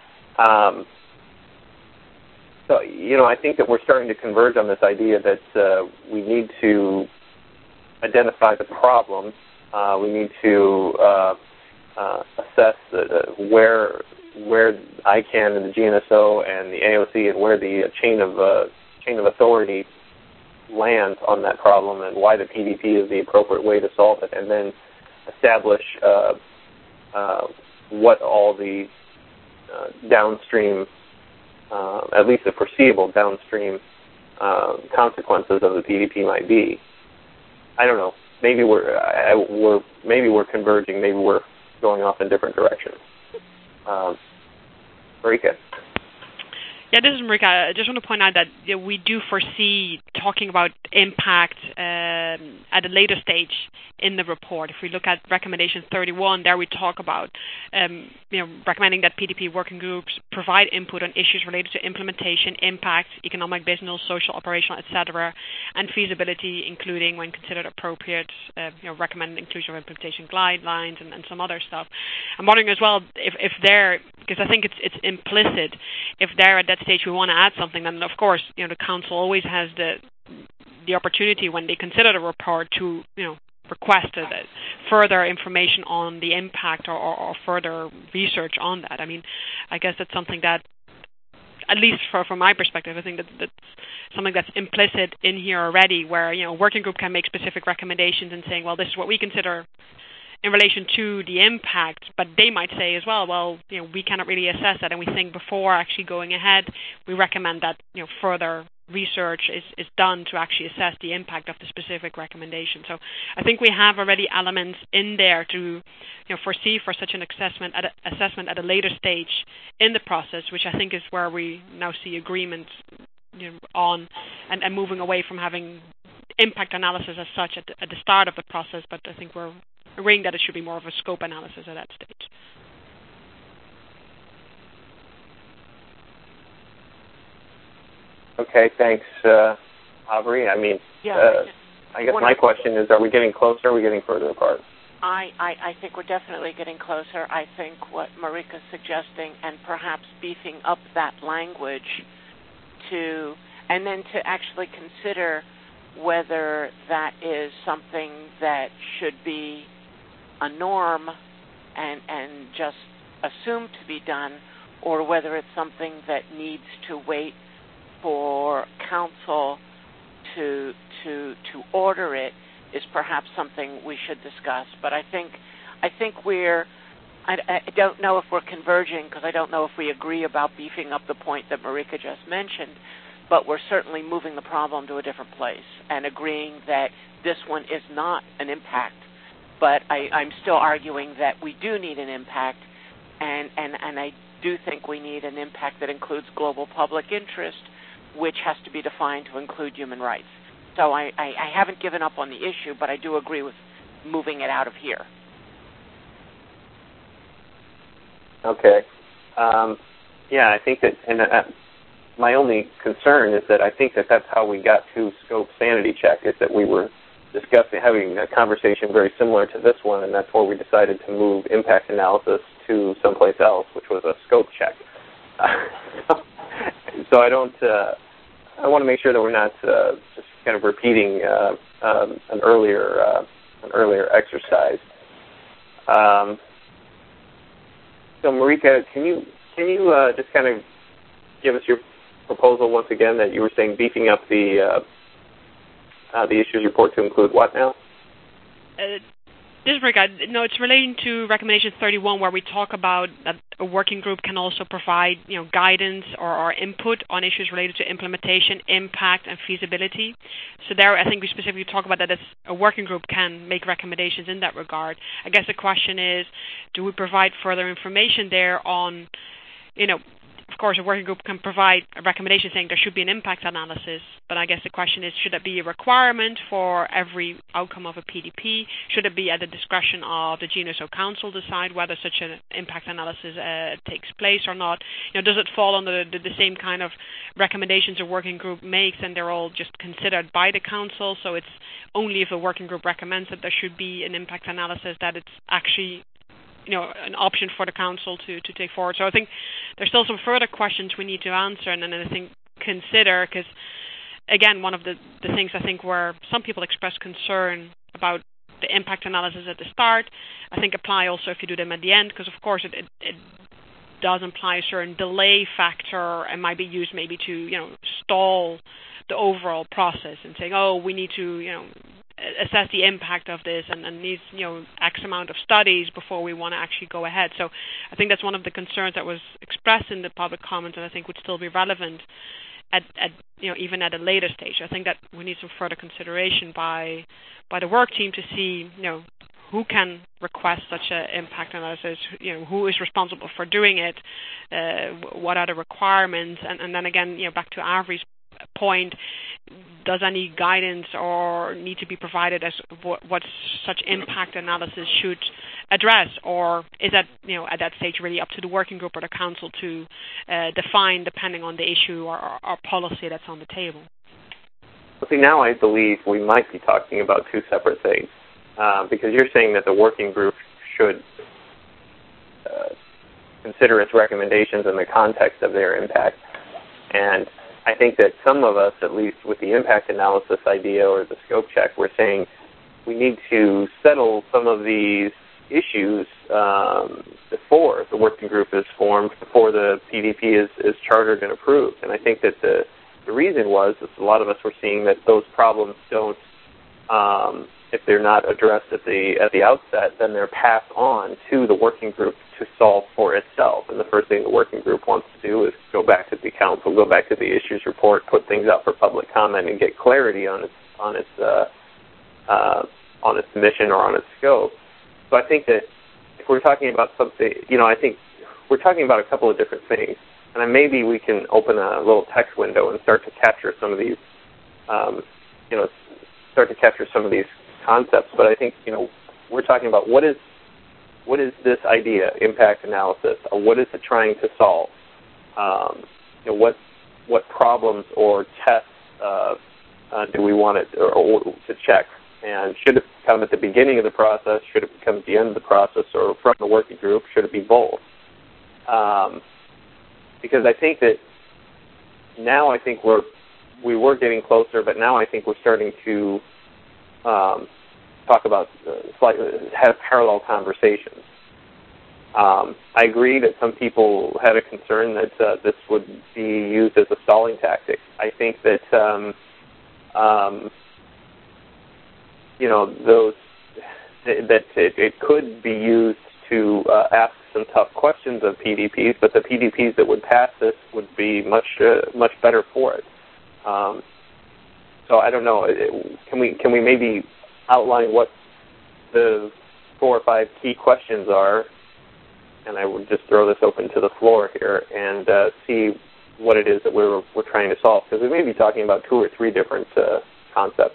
So, I think that we're starting to converge on this idea that we need to identify the problem. We need to assess where ICANN and the GNSO and the AOC and where the chain of authority lands on that problem, and why the PDP is the appropriate way to solve it, and then establish what all the downstream, at least the foreseeable downstream consequences of the PDP might be. I don't know. Maybe we're converging. Maybe we're going off in different directions. Marika? Yeah, this is Marika. I just want to point out that we do foresee talking about impact at a later stage in the report. If we look at recommendation 31, there we talk about recommending that PDP working groups provide input on issues related to implementation, impact, economic, business, social, operational, etc., and feasibility, including when considered appropriate, recommend inclusion of implementation guidelines and some other stuff. I'm wondering as well if they're, because I think it's implicit, if they're at that stage we want to add something, then of course the council always has the opportunity when they consider the report to request further information on the impact or further research on that. I mean, I guess that's something that, at least from my perspective, I think that's something that's implicit in here already, where a working group can make specific recommendations and saying, well, this is what we consider in relation to the impact, but they might say as well, we cannot really assess that, and we think before actually going ahead, we recommend that further research is done to actually assess the impact of the specific recommendation. So I think we have already elements in there to foresee for such an assessment at a later stage in the process, which I think is where we now see agreement on and moving away from having impact analysis as such at the start of the process, but I think we're agreeing that it should be more of a scope analysis at that stage. Okay, thanks, Aubrey. I mean, I guess my question is, are we getting closer or are we getting further apart? I think we're definitely getting closer. I think what Marika's suggesting, and perhaps beefing up that language and then to actually consider whether that is something that should be a norm and just assumed to be done, or whether it's something that needs to wait for council to order it, is perhaps something we should discuss. But I think I don't know if we're converging, because I don't know if we agree about beefing up the point that Marika just mentioned, but we're certainly moving the problem to a different place and agreeing that this one is not an impact. But I'm still arguing that we do need an impact, and I do think we need an impact that includes global public interest, which has to be defined to include human rights. So I haven't given up on the issue, but I do agree with moving it out of here. Okay. I think that, and my only concern is that I think that that's how we got to scope sanity check, is that we were having a conversation very similar to this one, and that's where we decided to move impact analysis to someplace else, which was a scope check. So I want to make sure that we're not just kind of repeating an earlier exercise. So Marika, can you just kind of give us your proposal once again, that you were saying beefing up the issues report to include what now? This is Marika. No, it's relating to recommendation 31, where we talk about that a working group can also provide guidance or input on issues related to implementation, impact, and feasibility. So there, I think we specifically talk about that as a working group can make recommendations in that regard. I guess the question is, do we provide further information there on, of course, a working group can provide a recommendation saying there should be an impact analysis, but I guess the question is, should that be a requirement for every outcome of a PDP? Should it be at the discretion of the GNSO Council decide whether such an impact analysis takes place or not? Does it fall under the same kind of recommendations a working group makes, and they're all just considered by the Council, so it's only if a working group recommends that there should be an impact analysis that it's actually an option for the council to take forward. So I think there's still some further questions we need to answer and then I think consider, because again, one of the things I think where some people express concern about the impact analysis at the start, I think apply also if you do them at the end, because of course it does imply a certain delay factor and might be used maybe to stall the overall process and saying, we need to assess the impact of this and needs X amount of studies before we want to actually go ahead. So I think that's one of the concerns that was expressed in the public comments, and I think would still be relevant at even at a later stage. I think that we need some further consideration by the work team to see who can request such an impact analysis, who is responsible for doing it, what are the requirements, and then again, back to Avri's point, does any guidance or need to be provided as what such impact analysis should address, or is that at that stage really up to the working group or the council to define, depending on the issue or policy that's on the table? Well, see, now I believe we might be talking about two separate things, because you're saying that the working group should consider its recommendations in the context of their impact. And I think that some of us, at least with the impact analysis idea or the scope check, we're saying we need to settle some of these issues before the working group is formed, before the PDP is chartered and approved. And I think that the reason was that a lot of us were seeing that those problems don't, if they're not addressed at the outset, then they're passed on to the working group to solve for itself. And the first thing the working group wants to do is go back to the council, go back to the issues report, put things out for public comment, and get clarity on its mission or on its scope. So I think that if we're talking about something, I think we're talking about a couple of different things. And then maybe we can open a little text window and start to capture some of these, concepts. But I think, we're talking about what is this idea, impact analysis, or what is it trying to solve? What problems or tests do we want it or to check? And should it come at the beginning of the process? Should it come at the end of the process, or from the working group? Should it be both? Because I think that now we were getting closer, but now I think we're starting to talk about have parallel conversations. I agree that some people had a concern that this would be used as a stalling tactic. I think that it could be used to ask some tough questions of PDPs, but the PDPs that would pass this would be much better for it. So I don't know. Can we maybe outline what the 4 or 5 key questions are? And I would just throw this open to the floor here and see what it is that we're trying to solve, because we may be talking about 2 or 3 different concepts.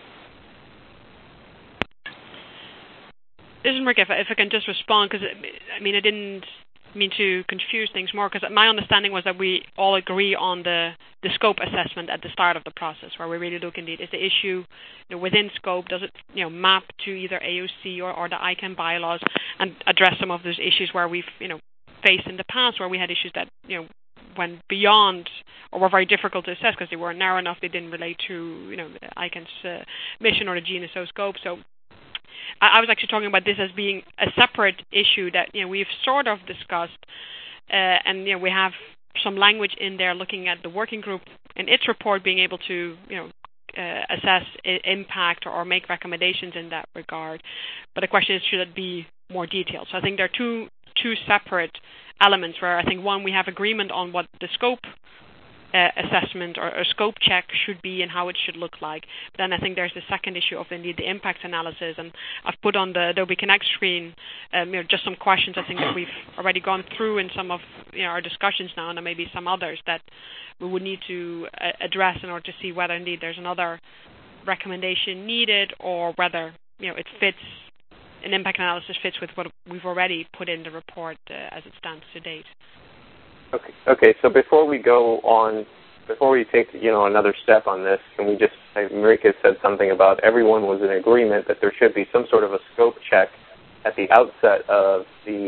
This is Rick, if I can just respond, because I didn't mean to confuse things more, because my understanding was that we all agree on the scope assessment at the start of the process, where we really look indeed, is the issue within scope, does it map to either AOC or the ICANN bylaws, and address some of those issues where we've faced in the past, where we had issues that went beyond or were very difficult to assess because they weren't narrow enough, they didn't relate to ICANN's mission or the GNSO scope. So I was actually talking about this as being a separate issue that we've sort of discussed, and we have some language in there looking at the working group in its report being able to assess impact or make recommendations in that regard. But the question is, should it be more detailed? So I think there are two separate elements where I think, one, we have agreement on what the scope assessment or scope check should be and how it should look like. But then I think there's the second issue of indeed the impact analysis, and I've put on the Adobe Connect screen just some questions I think that we've already gone through in some of our discussions now, and there may be some others that we would need to address in order to see whether indeed there's another recommendation needed, or whether it fits, an impact analysis fits with what we've already put in the report as it stands to date. Okay. So before we take another step on this, can we just? Marika said something about everyone was in agreement that there should be some sort of a scope check at the outset of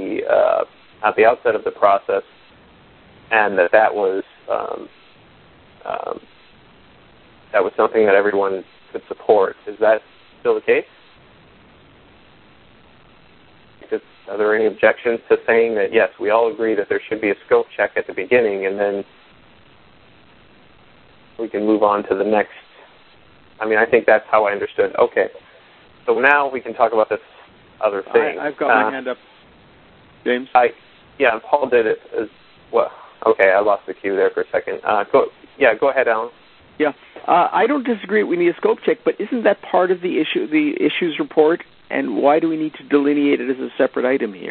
the process, and that was something that everyone could support. Is that still the case? Are there any objections to saying that, yes, we all agree that there should be a scope check at the beginning, and then we can move on to the next? I think that's how I understood. Okay. So now we can talk about this other thing. I've got my hand up, James. Paul did it as well. Okay, I lost the cue there for a second. Go ahead, Alan. Yeah. I don't disagree we need a scope check, but isn't that part of the issues report? And why do we need to delineate it as a separate item here?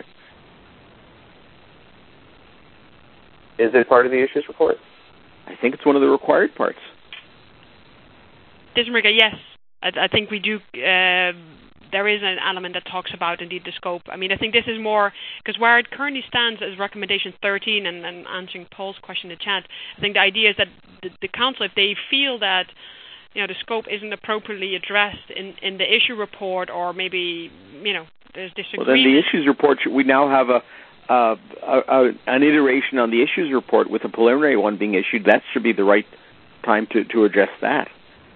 Is it part of the issues report? I think it's one of the required parts. Dismerica, yes. I think we do. There is an element that talks about, indeed, the scope. I mean, I think this is more, because where it currently stands as recommendation 13, and answering Paul's question in the chat, I think the idea is that the council, if they feel that the scope isn't appropriately addressed in the issue report, or maybe, there's disagreement. Well, then the issues report, we now have an iteration on the issues report with a preliminary one being issued. That should be the right time to address that.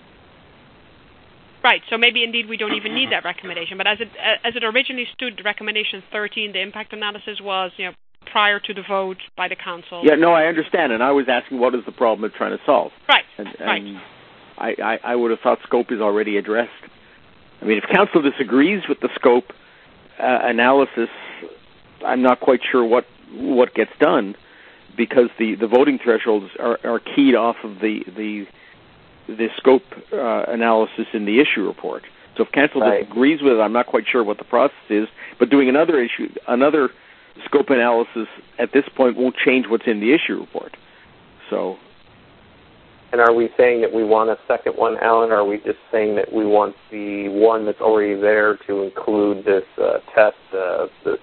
Right, so maybe indeed we don't even need that recommendation. But as it originally stood, recommendation 13, the impact analysis was, prior to the vote by the council. Yeah, no, I understand, and I was asking what is the problem they're trying to solve. Right, and I would have thought scope is already addressed. I mean, if council disagrees with the scope analysis, I'm not quite sure what gets done, because the voting thresholds are keyed off of the scope analysis in the issue report. So if council disagrees with it, I'm not quite sure what the process is, but doing another scope analysis at this point won't change what's in the issue report. So. And are we saying that we want a second one, Alan, or are we just saying that we want the one that's already there to include this test, then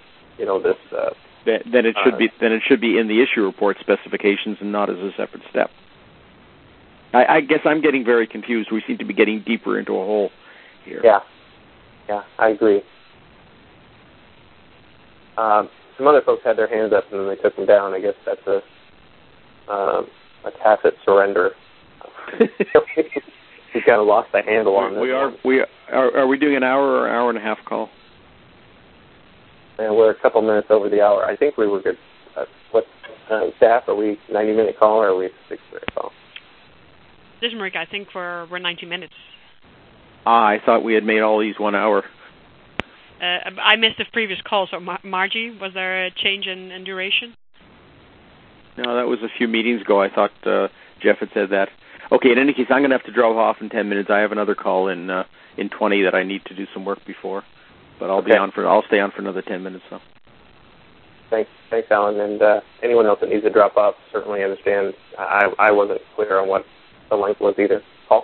it should be in the issue report specifications and not as a separate step. I guess I'm getting very confused. We seem to be getting deeper into a hole here. Yeah, I agree. Some other folks had their hands up and then they took them down. I guess that's a tacit surrender. We kind of lost the handle on this. Are we doing an hour or hour and a half call? And we're a couple minutes over the hour. I think we were good. Staff? Are we 90-minute call or are we 6-minute call? Dismerica, I think we're 90 minutes. I thought we had made all these 1 hour. I missed the previous call, so Margie, was there a change in duration? No, that was a few meetings ago. I thought Jeff had said that. Okay, in any case, I'm going to have to drop off in 10 minutes. I have another call in 20 that I need to do some work before, but I'll stay on for another 10 minutes. So. Thanks, Alan, and anyone else that needs to drop off certainly understand. I wasn't clear on what the length was either. Paul?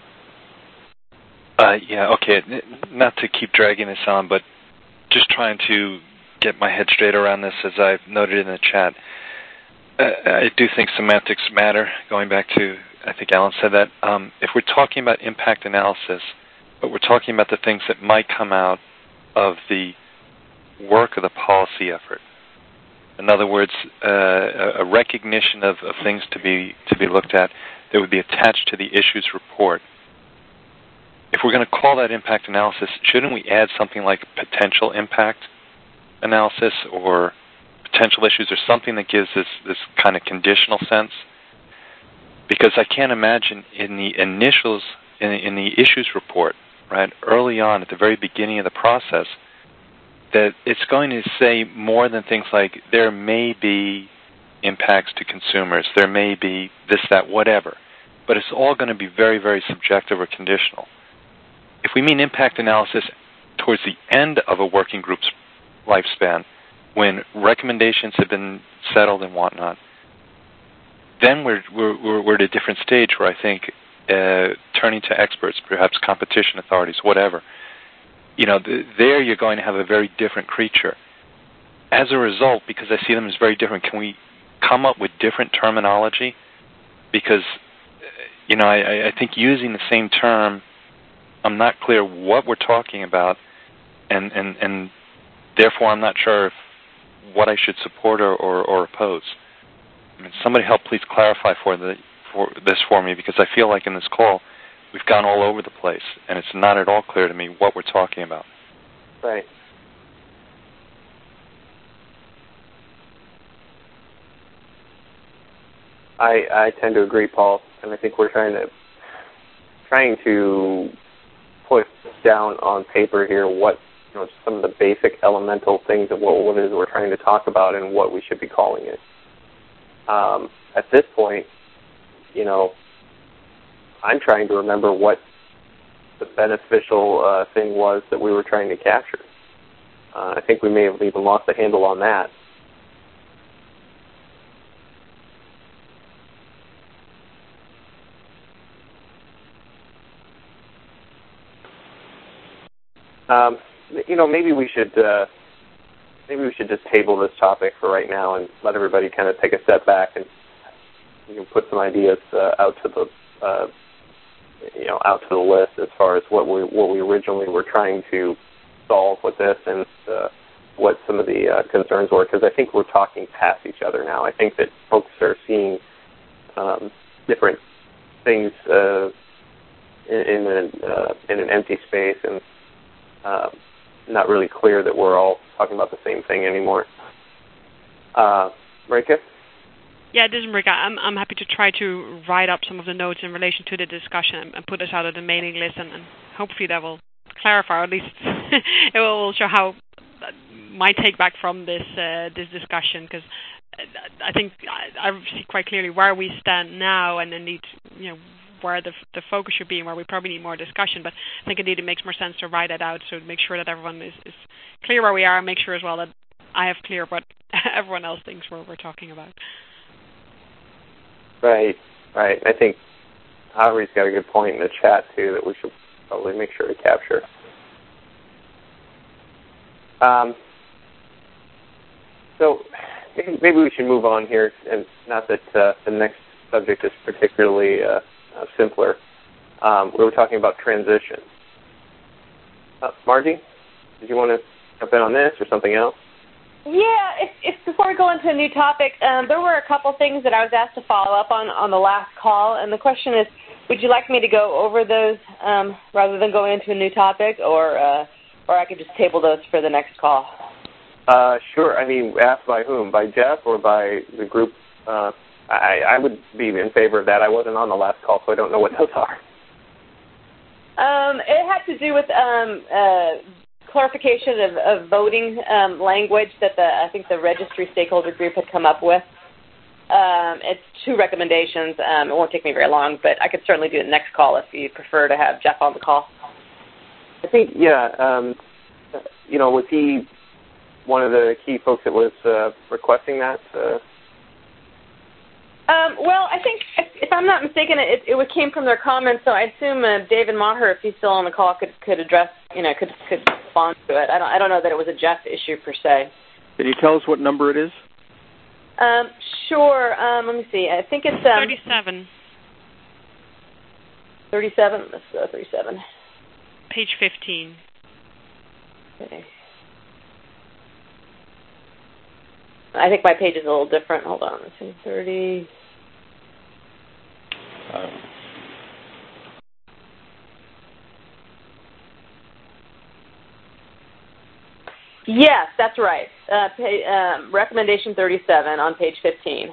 Okay. Not to keep dragging this on, but just trying to get my head straight around this, as I've noted in the chat. I do think semantics matter, going back to, I think Alan said that. If we're talking about impact analysis, but we're talking about the things that might come out of the work of the policy effort. In other words, a recognition of things to be looked at that would be attached to the issues report. If we're going to call that impact analysis, shouldn't we add something like potential impact analysis or potential issues, or something that gives this kind of conditional sense? Because I can't imagine in the initials, in the issues report, right, early on at the very beginning of the process, that it's going to say more than things like there may be impacts to consumers, there may be this, that, whatever. But it's all going to be very, very subjective or conditional. If we mean impact analysis towards the end of a working group's lifespan, when recommendations have been settled and whatnot, then we're at a different stage where I think turning to experts, perhaps competition authorities, whatever, there you're going to have a very different creature. As a result, because I see them as very different, can we come up with different terminology? Because, I think using the same term, I'm not clear what we're talking about, and therefore I'm not sure what I should support or oppose. I mean, somebody help please clarify this for me, because I feel like in this call we've gone all over the place, and it's not at all clear to me what we're talking about. Right. I tend to agree, Paul, and I think we're trying to put down on paper here what some of the basic elemental things of what it is we're trying to talk about and what we should be calling it. At this point, I'm trying to remember what the beneficial thing was that we were trying to capture. I think we may have even lost the handle on that. Maybe we should just table this topic for right now and let everybody kind of take a step back and put some ideas out to the list as far as what we originally were trying to solve with this and what some of the concerns were, because I think we're talking past each other now. I think that folks are seeing different things in an empty space and not really clear that we're all talking about the same thing anymore. Marika? Yeah, this is Marika. I'm happy to try to write up some of the notes in relation to the discussion and put this out of the mailing list, and hopefully that will clarify, or at least it will show how my take back from this discussion, because I think I see quite clearly where we stand now, and indeed, where the focus should be and where we probably need more discussion. But I think indeed it makes more sense to write it out, so to make sure that everyone is clear where we are, and make sure as well that I have clear what everyone else thinks we're talking about. Right. I think Harry's got a good point in the chat too that we should probably make sure to capture. So maybe we should move on here, and not that the next subject is particularly simpler. We were talking about transition. Margie, did you want to jump in on this or something else? Yeah, if before we go into a new topic, there were a couple things that I was asked to follow up on the last call, and the question is, would you like me to go over those rather than going into a new topic, or I could just table those for the next call? Sure. I mean, asked by whom? By Jeff or by the group? I would be in favor of that. I wasn't on the last call, so I don't know what those are. It had to do with clarification of voting language that I think the registry stakeholder group had come up with. It's 2 recommendations. It won't take me very long, but I could certainly do it next call if you prefer to have Jeff on the call. I think, was he one of the key folks that was requesting that? Well, I think, if I'm not mistaken, it came from their comments, so I assume David Maher, if he's still on the call, could address, could respond to it. I don't know that it was a Jeff issue per se. Can you tell us what number it is? Sure. Let me see. I think it's 37. 37? Let's go 37. Page 15. Okay. I think my page is a little different. Hold on. Let's see. 30. Yes, that's right. Recommendation 37 on page 15.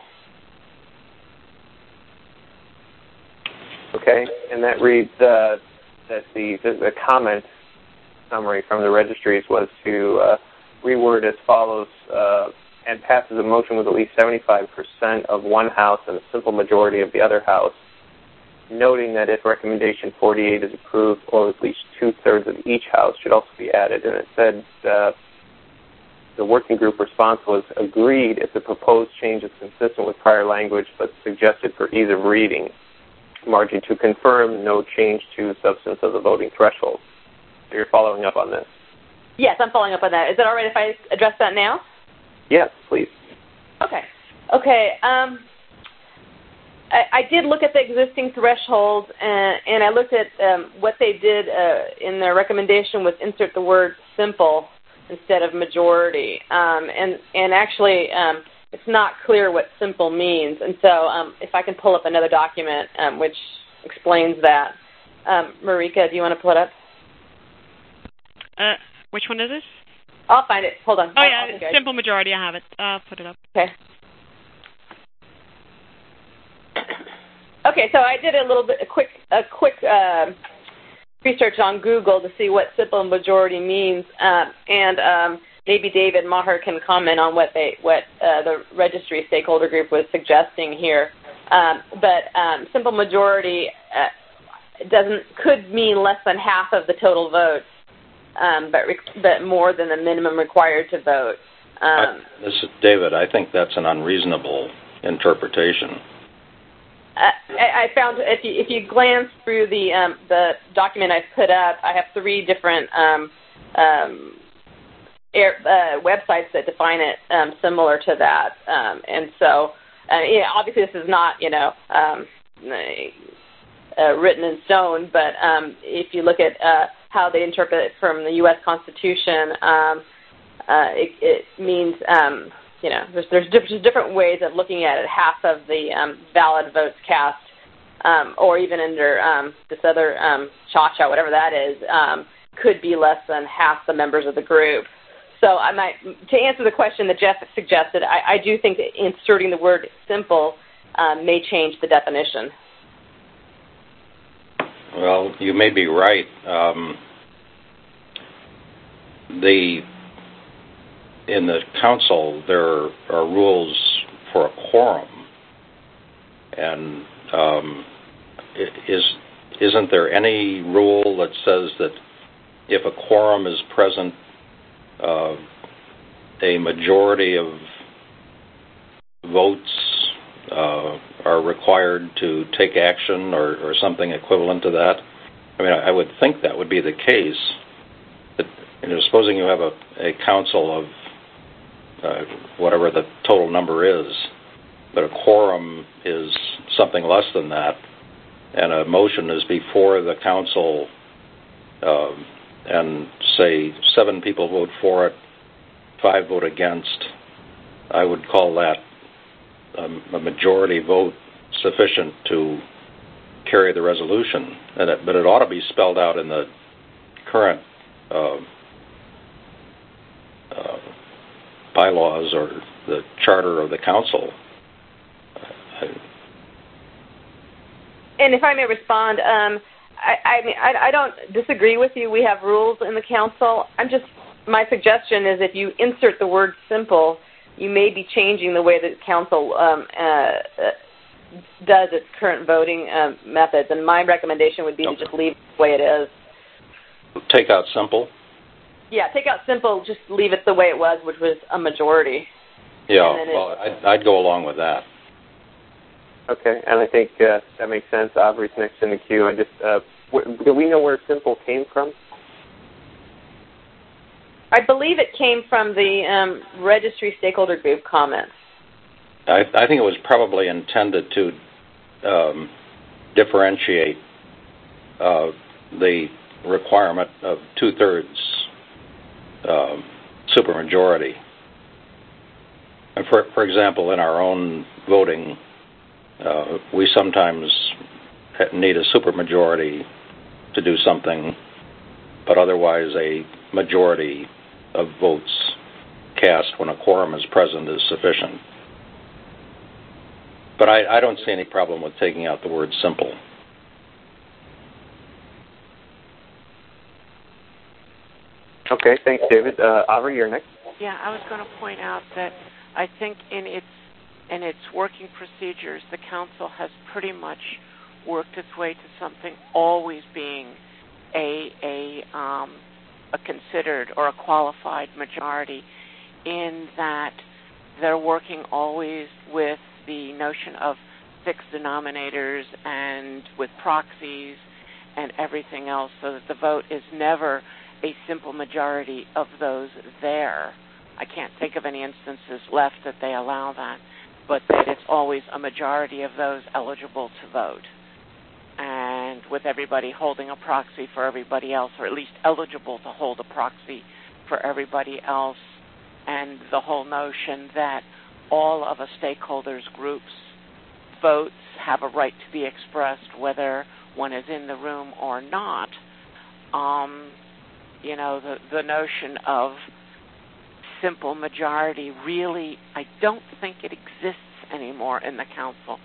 Okay, and that reads that the comment summary from the registries was to reword as follows, and passes a motion with at least 75% of one house and a simple majority of the other house, noting that if recommendation 48 is approved, or at least 2/3 of each house should also be added. And it said the working group response was agreed if the proposed change is consistent with prior language but suggested for ease of reading. Margie, to confirm, no change to substance of the voting threshold. So you're following up on this? Yes, I'm following up on that. Is it all right if I address that now? Yes, please. Okay. I did look at the existing thresholds, and I looked at what they did in their recommendation was insert the word simple instead of majority. And actually, it's not clear what simple means. And so if I can pull up another document which explains that. Marika, do you want to pull it up? Which one is this? I'll find it. Hold on. Oh, yeah, simple majority. I have it. I'll put it up. Okay. Okay, so I did a quick research on Google to see what simple majority means, and maybe David Maher can comment on what the registry stakeholder group was suggesting here. But simple majority could mean less than half of the total votes, but more than the minimum required to vote. This is David. I think that's an unreasonable interpretation. I found if you glance through the document I've put up, I have 3 different websites that define it similar to that, and so obviously this is not written in stone, but if you look at how they interpret it from the U.S. Constitution, it means there's different ways of looking at it. Half of the valid votes cast, or even under this other cha-cha, whatever that is, could be less than half the members of the group. So to answer the question that Jeff suggested, I do think that inserting the word simple may change the definition. Well, you may be right. In the council, there are rules for a quorum, and isn't there any rule that says that if a quorum is present, a majority of votes are required to take action or something equivalent to that? I mean, I would think that would be the case. But, supposing you have a council of whatever the total number is, but a quorum is something less than that, and a motion is before the council, and say 7 people vote for it, 5 vote against, I would call that a majority vote sufficient to carry the resolution. But it ought to be spelled out in the current bylaws or the charter of the council. And if I may respond, I don't disagree with you. We have rules in the council. My suggestion is if you insert the word simple, you may be changing the way that the council does its current voting methods. And my recommendation would be to just leave it the way it is. Take out simple? Yeah, take out simple, just leave it the way it was, which was a majority. Yeah, well, I'd go along with that. Okay, and I think that makes sense. Aubrey's next in the queue. Do we know where simple came from? I believe it came from the registry stakeholder group comments. I think it was probably intended to differentiate the requirement of 2/3 supermajority. And for example, in our own voting, we sometimes need a supermajority to do something, but otherwise a majority of votes cast when a quorum is present is sufficient. But I don't see any problem with taking out the word simple. Okay, thanks, David. Aubrey, you're next. Yeah, I was going to point out that I think in its working procedures, the council has pretty much worked its way to something always being a considered or a qualified majority, in that they're working always with the notion of fixed denominators and with proxies and everything else, so that the vote is never a simple majority of those there. I can't think of any instances left that they allow that, but that it's always a majority of those eligible to vote. And with everybody holding a proxy for everybody else, or at least eligible to hold a proxy for everybody else, and the whole notion that all of a stakeholders group's votes have a right to be expressed whether one is in the room or not. The notion of simple majority really, I don't think it exists anymore in the council.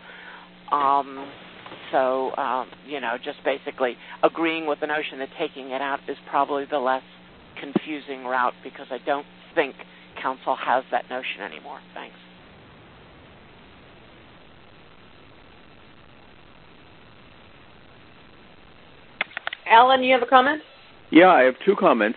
Just basically agreeing with the notion that taking it out is probably the less confusing route, because I don't think council has that notion anymore. Thanks. Alan, you have a comment? Yeah, I have two comments.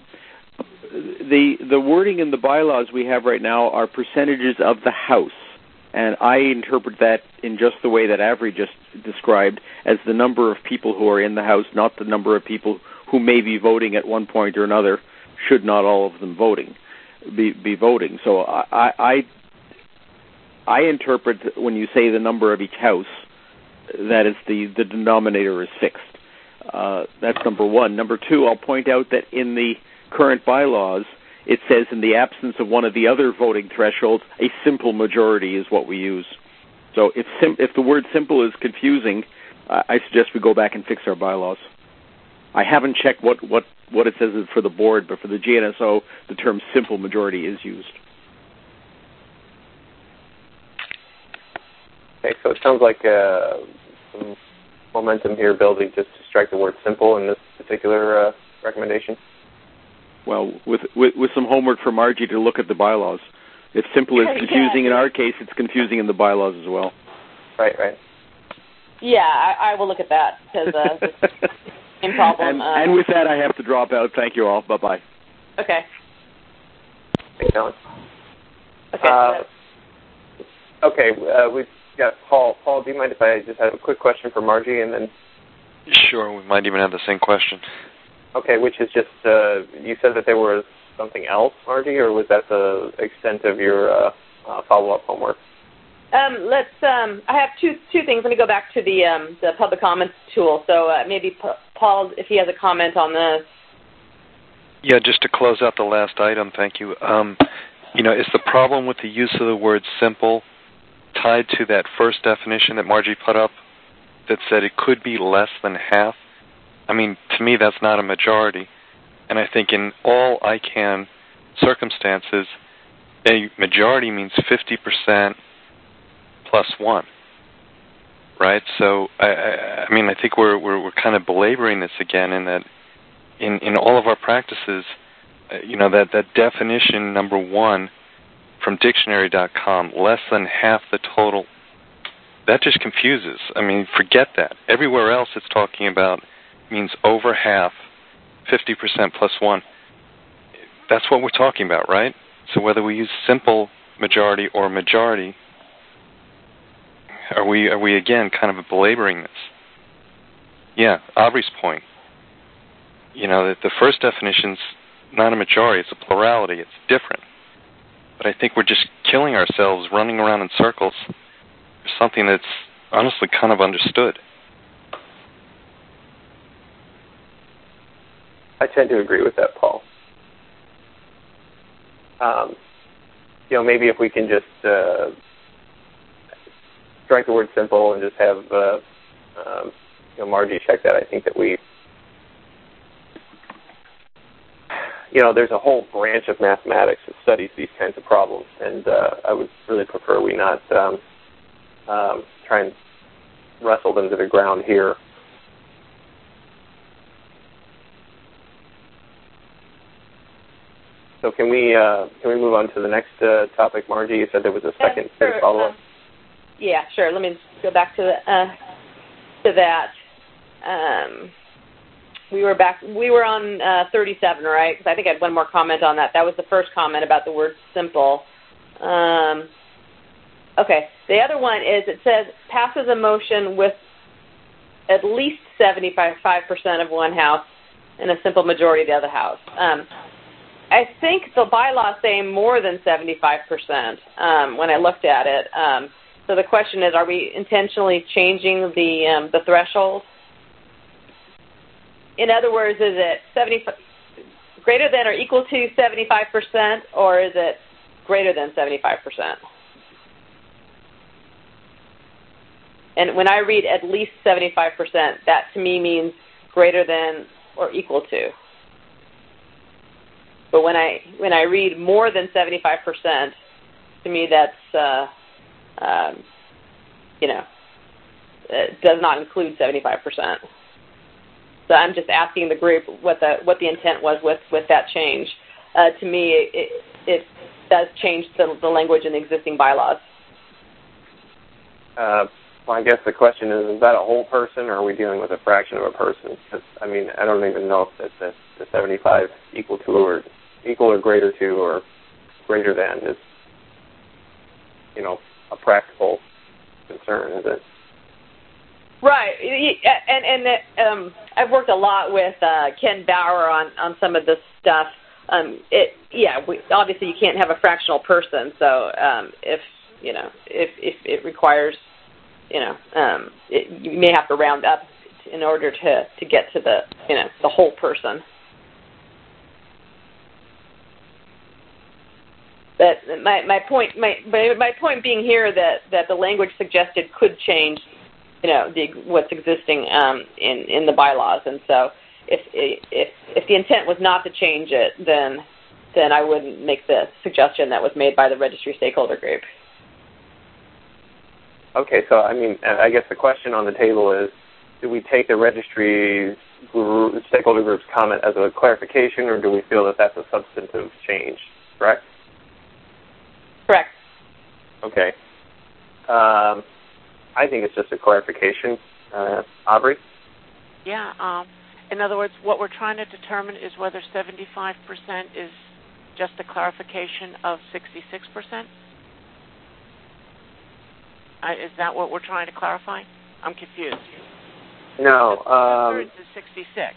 The wording in the bylaws we have right now are percentages of the House, and I interpret that in just the way that Avery just described, as the number of people who are in the House, not the number of people who may be voting at one point or another, should not all of them be voting. So I interpret when you say the number of each House, that is the denominator is fixed. That's number one. Number two, I'll point out that in the current bylaws, it says in the absence of one of the other voting thresholds, a simple majority is what we use. So if the word simple is confusing, I suggest we go back and fix our bylaws. I haven't checked what it says for the board, but for the GNSO, the term simple majority is used. Okay, so it sounds like some momentum here building just to strike the word simple in this particular recommendation. Well, with some homework for Margie to look at the bylaws. If simple is confusing in our case, it's confusing in the bylaws as well. Right. Yeah, I will look at that because same problem. And with that, I have to drop out. Thank you all. Bye-bye. Okay. Thanks, Alan. Okay. We've got Paul. Paul, do you mind if I just have a quick question for Margie and then? Sure, we might even have the same question. Okay, which is just, you said that there was something else, Margie, or was that the extent of your follow-up homework? I have two things. Let me go back to the public comments tool. So maybe Paul, if he has a comment on this. Yeah, just to close out the last item, thank you. Is the problem with the use of the word simple tied to that first definition that Margie put up that said it could be less than half? I mean, to me, that's not a majority. And I think in all ICANN circumstances, a majority means 50% plus one, right? So, I think we're kind of belaboring this again in that in all of our practices, that definition number one from dictionary.com, less than half the total, that just confuses. I mean, forget that. Everywhere else it's talking about means over half, 50% plus one. That's what we're talking about, right? So whether we use simple majority or majority, are we again kind of belaboring this? Yeah, Aubrey's point. That the first definition's not a majority, it's a plurality, it's different. But I think we're just killing ourselves running around in circles for something that's honestly kind of understood. I tend to agree with that, Paul. Maybe if we can just strike the word simple and just have Margie check that, I think that we, there's a whole branch of mathematics that studies these kinds of problems, and I would really prefer we not try and wrestle them to the ground here. So can we move on to the next topic, Margie? You said there was a second follow-up. Yeah, sure. Let me just go back to that. We were on 37, right? Because I think I had one more comment on that. That was the first comment about the word simple. Okay. The other one is it says passes a motion with at least 75% of one house and a simple majority of the other house. I think the bylaws say more than 75% when I looked at it. So the question is, are we intentionally changing the threshold? In other words, is it greater than or equal to 75%, or is it greater than 75%? And when I read at least 75%, that to me means greater than or equal to. But when I read more than 75%, to me that's it does not include 75%. So I'm just asking the group what the intent was with that change. To me, it does change the language in the existing bylaws. Paul, Well, I guess the question is that a whole person, or are we dealing with a fraction of a person? Because, I mean, I don't even know if the 75 equal to or greater to or greater than is, a practical concern, is it? Right, and I've worked a lot with Ken Bauer on some of this stuff. Obviously you can't have a fractional person, so if it requires, you may have to round up in order to get to the whole person. But my point being here that the language suggested could change, what's existing in the bylaws, and so if the intent was not to change it, then I wouldn't make the suggestion that was made by the registry stakeholder group. Okay, so I guess the question on the table is, do we take the registry stakeholder group's comment as a clarification, or do we feel that that's a substantive change? Correct? Correct. Okay. I think it's just a clarification. Aubrey? Yeah. In other words, what we're trying to determine is whether 75% is just a clarification of 66%? Is that what we're trying to clarify? I'm confused. No. 2/3 is 66.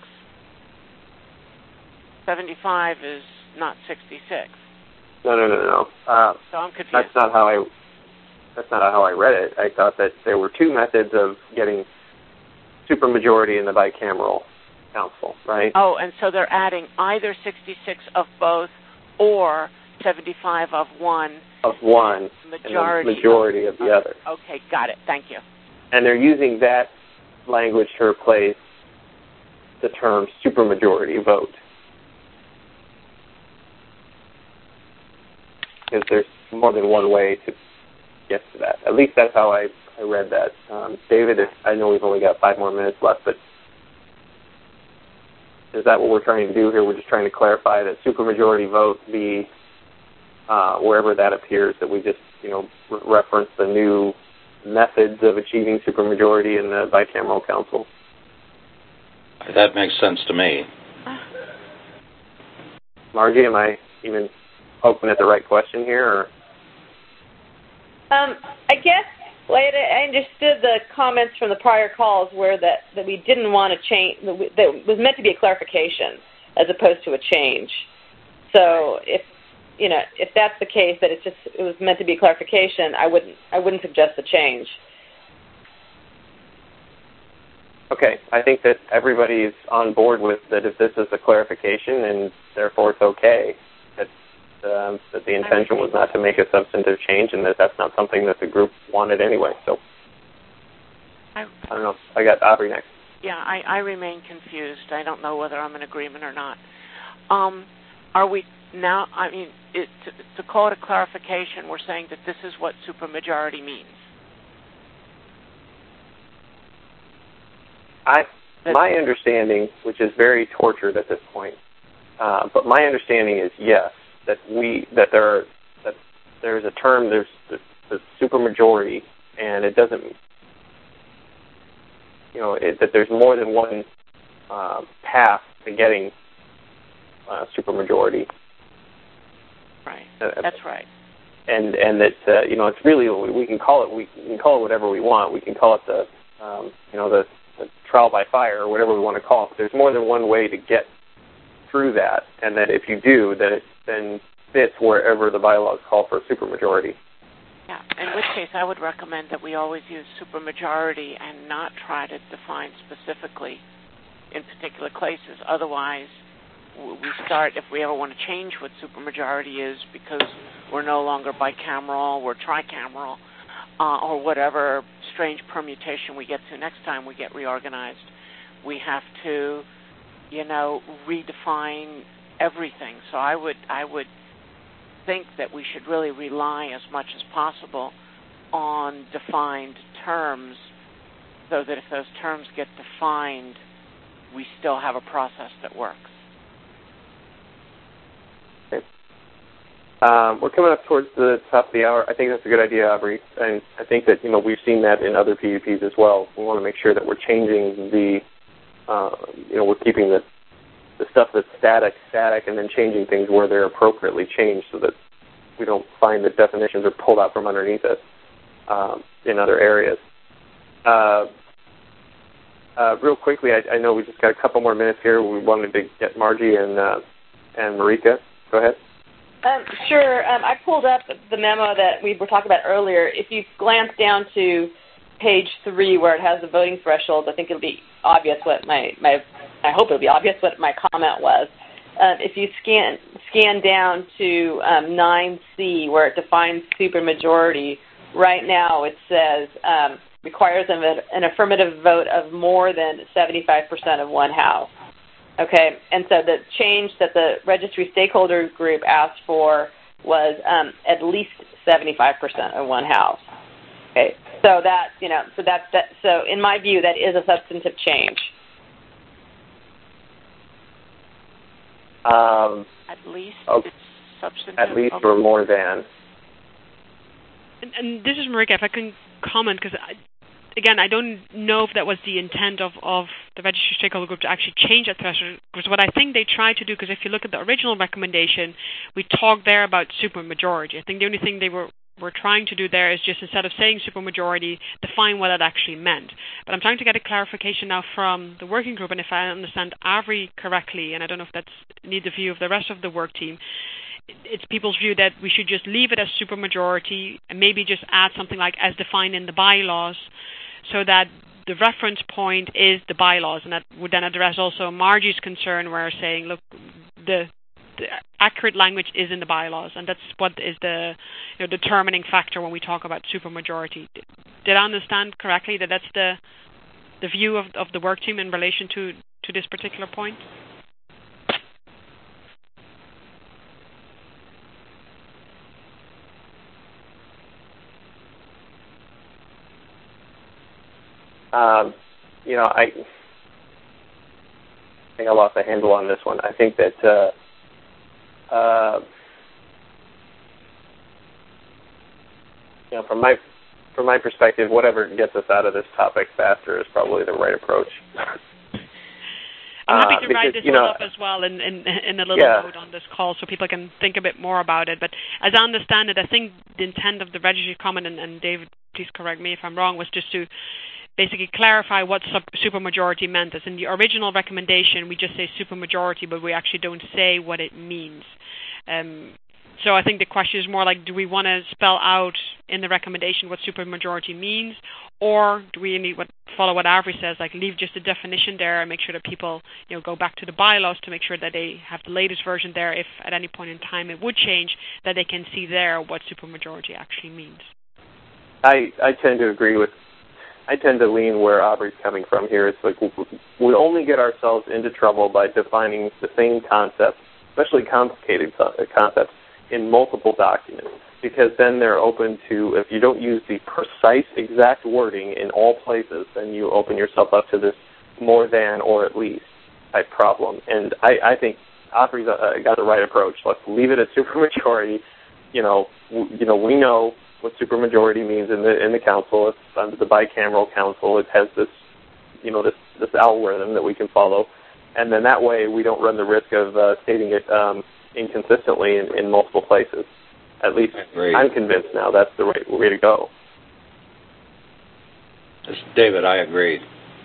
75 is not 66. No. So I'm confused. That's not how I read it. I thought that there were two methods of getting supermajority in the bicameral council, right? Oh, and so they're adding either 66 of both or 75 of one. Of one, majority and the majority of the other. Okay, got it. Thank you. And they're using that language to replace the term supermajority vote. Because there's more than one way to get to that. At least that's how I read that. David, I know we've only got 5 more minutes left, but is that what we're trying to do here? We're just trying to clarify that supermajority vote be wherever that appears, that we just, reference the new methods of achieving supermajority in the bicameral council. That makes sense to me. Margie, am I even open at the right question here? Or? I guess I understood the comments from the prior calls where that we didn't want to change, that was meant to be a clarification as opposed to a change. So if that's the case, that it was meant to be a clarification, I wouldn't suggest a change. Okay, I think that everybody is on board with that. If this is a clarification, and therefore it's okay, that the intention was not to make a substantive change, and that's not something that the group wanted anyway. So I don't know. I got Aubrey next. Yeah, I remain confused. I don't know whether I'm in agreement or not. Are we now? To call it a clarification, we're saying that this is what supermajority means. My understanding, which is very tortured at this point, but my understanding is yes, that there's a term, there's the supermajority, and it doesn't, that there's more than one path to getting supermajority. Right. That's right. And that it's really, we can call it whatever we want. We can call it the trial by fire or whatever we want to call it. But there's more than one way to get through that, and that if you do, that it then fits wherever the bylaws call for supermajority. Yeah, in which case I would recommend that we always use supermajority and not try to define specifically in particular cases. Otherwise, we start, if we ever want to change what supermajority is because we're no longer bicameral, we're tricameral, or whatever strange permutation we get to next time we get reorganized, we have to, redefine everything. So I would think that we should really rely as much as possible on defined terms so that if those terms get defined, we still have a process that works. Okay. We're coming up towards the top of the hour. I think that's a good idea, Aubrey. And I think that, we've seen that in other PUPs as well. We want to make sure that we're changing we're keeping the stuff that's static, and then changing things where they're appropriately changed so that we don't find that definitions are pulled out from underneath us in other areas. Real quickly, I know we just got a couple more minutes here. We wanted to get Margie and Marika. Go ahead. Sure. I pulled up the memo that we were talking about earlier. If you glance down to page 3 where it has the voting thresholds, I think it'll be obvious what I hope it'll be obvious what my comment was. If you scan down to 9C where it defines supermajority, right now it says requires an affirmative vote of more than 75% of one house. Okay, and so the change that the registry stakeholder group asked for was at least 75% of one house. Okay, so that so in my view, that is a substantive change. At least it's substantive. At least or more than. And this is Marika, if I can comment, because again, I don't know if that was the intent of the registry stakeholder group to actually change that threshold. Because what I think they tried to do, because if you look at the original recommendation, we talked there about supermajority. I think the only thing they were trying to do there is just, instead of saying supermajority, define what that actually meant. But I'm trying to get a clarification now from the working group, and if I understand Avery correctly, and I don't know if that's need the view of the rest of the work team, it's people's view that we should just leave it as supermajority and maybe just add something like as defined in the bylaws, so that the reference point is the bylaws, and that would then address also Margie's concern where saying, look, the accurate language is in the bylaws, and that's what is the determining factor when we talk about supermajority. Did I understand correctly that that's the view of the work team in relation to this particular point? I think I lost a handle on this one. I think that from my perspective, whatever gets us out of this topic faster is probably the right approach. I'm happy to write this one up as well in a little note on this call so people can think a bit more about it. But as I understand it, I think the intent of the registry comment, and David, please correct me if I'm wrong, was just to basically clarify what supermajority meant. As in the original recommendation, we just say supermajority, but we actually don't say what it means. So I think the question is more like, do we want to spell out in the recommendation what supermajority means, or do we need follow what Avery says, like leave just the definition there and make sure that people go back to the bylaws to make sure that they have the latest version there, if at any point in time it would change, that they can see there what supermajority actually means. I tend to lean where Aubrey's coming from here. It's like we only get ourselves into trouble by defining the same concept, especially complicated concepts, in multiple documents, because then they're open to, if you don't use the precise exact wording in all places, then you open yourself up to this more than or at least type problem. And I think Aubrey's got the right approach. Let's leave it at supermajority. We know what supermajority means in the council. It's under the bicameral council. It has this algorithm that we can follow, and then that way we don't run the risk of stating it inconsistently in multiple places. At least I'm convinced now that's the right way to go. David, I agree.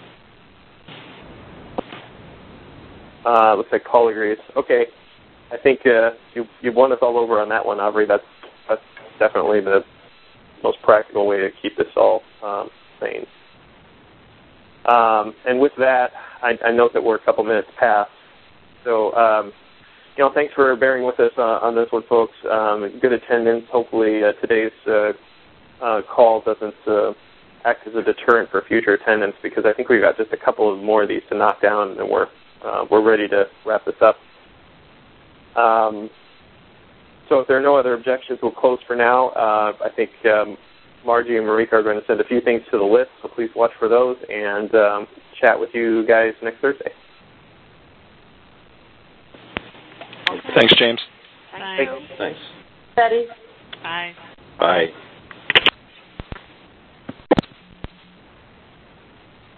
Looks like Paul agrees. Okay, I think you've won us all over on that one, Aubrey. That's definitely the most practical way to keep this all sane. And with that, I note that we're a couple minutes past. So, thanks for bearing with us on this one, folks. Good attendance. Hopefully today's call doesn't act as a deterrent for future attendance, because I think we've got just a couple of more of these to knock down, and we're ready to wrap this up. So if there are no other objections, we'll close for now. I think Margie and Marika are going to send a few things to the list, so please watch for those, and chat with you guys next Thursday. Thanks, James. Thanks. Betty. Bye. Bye.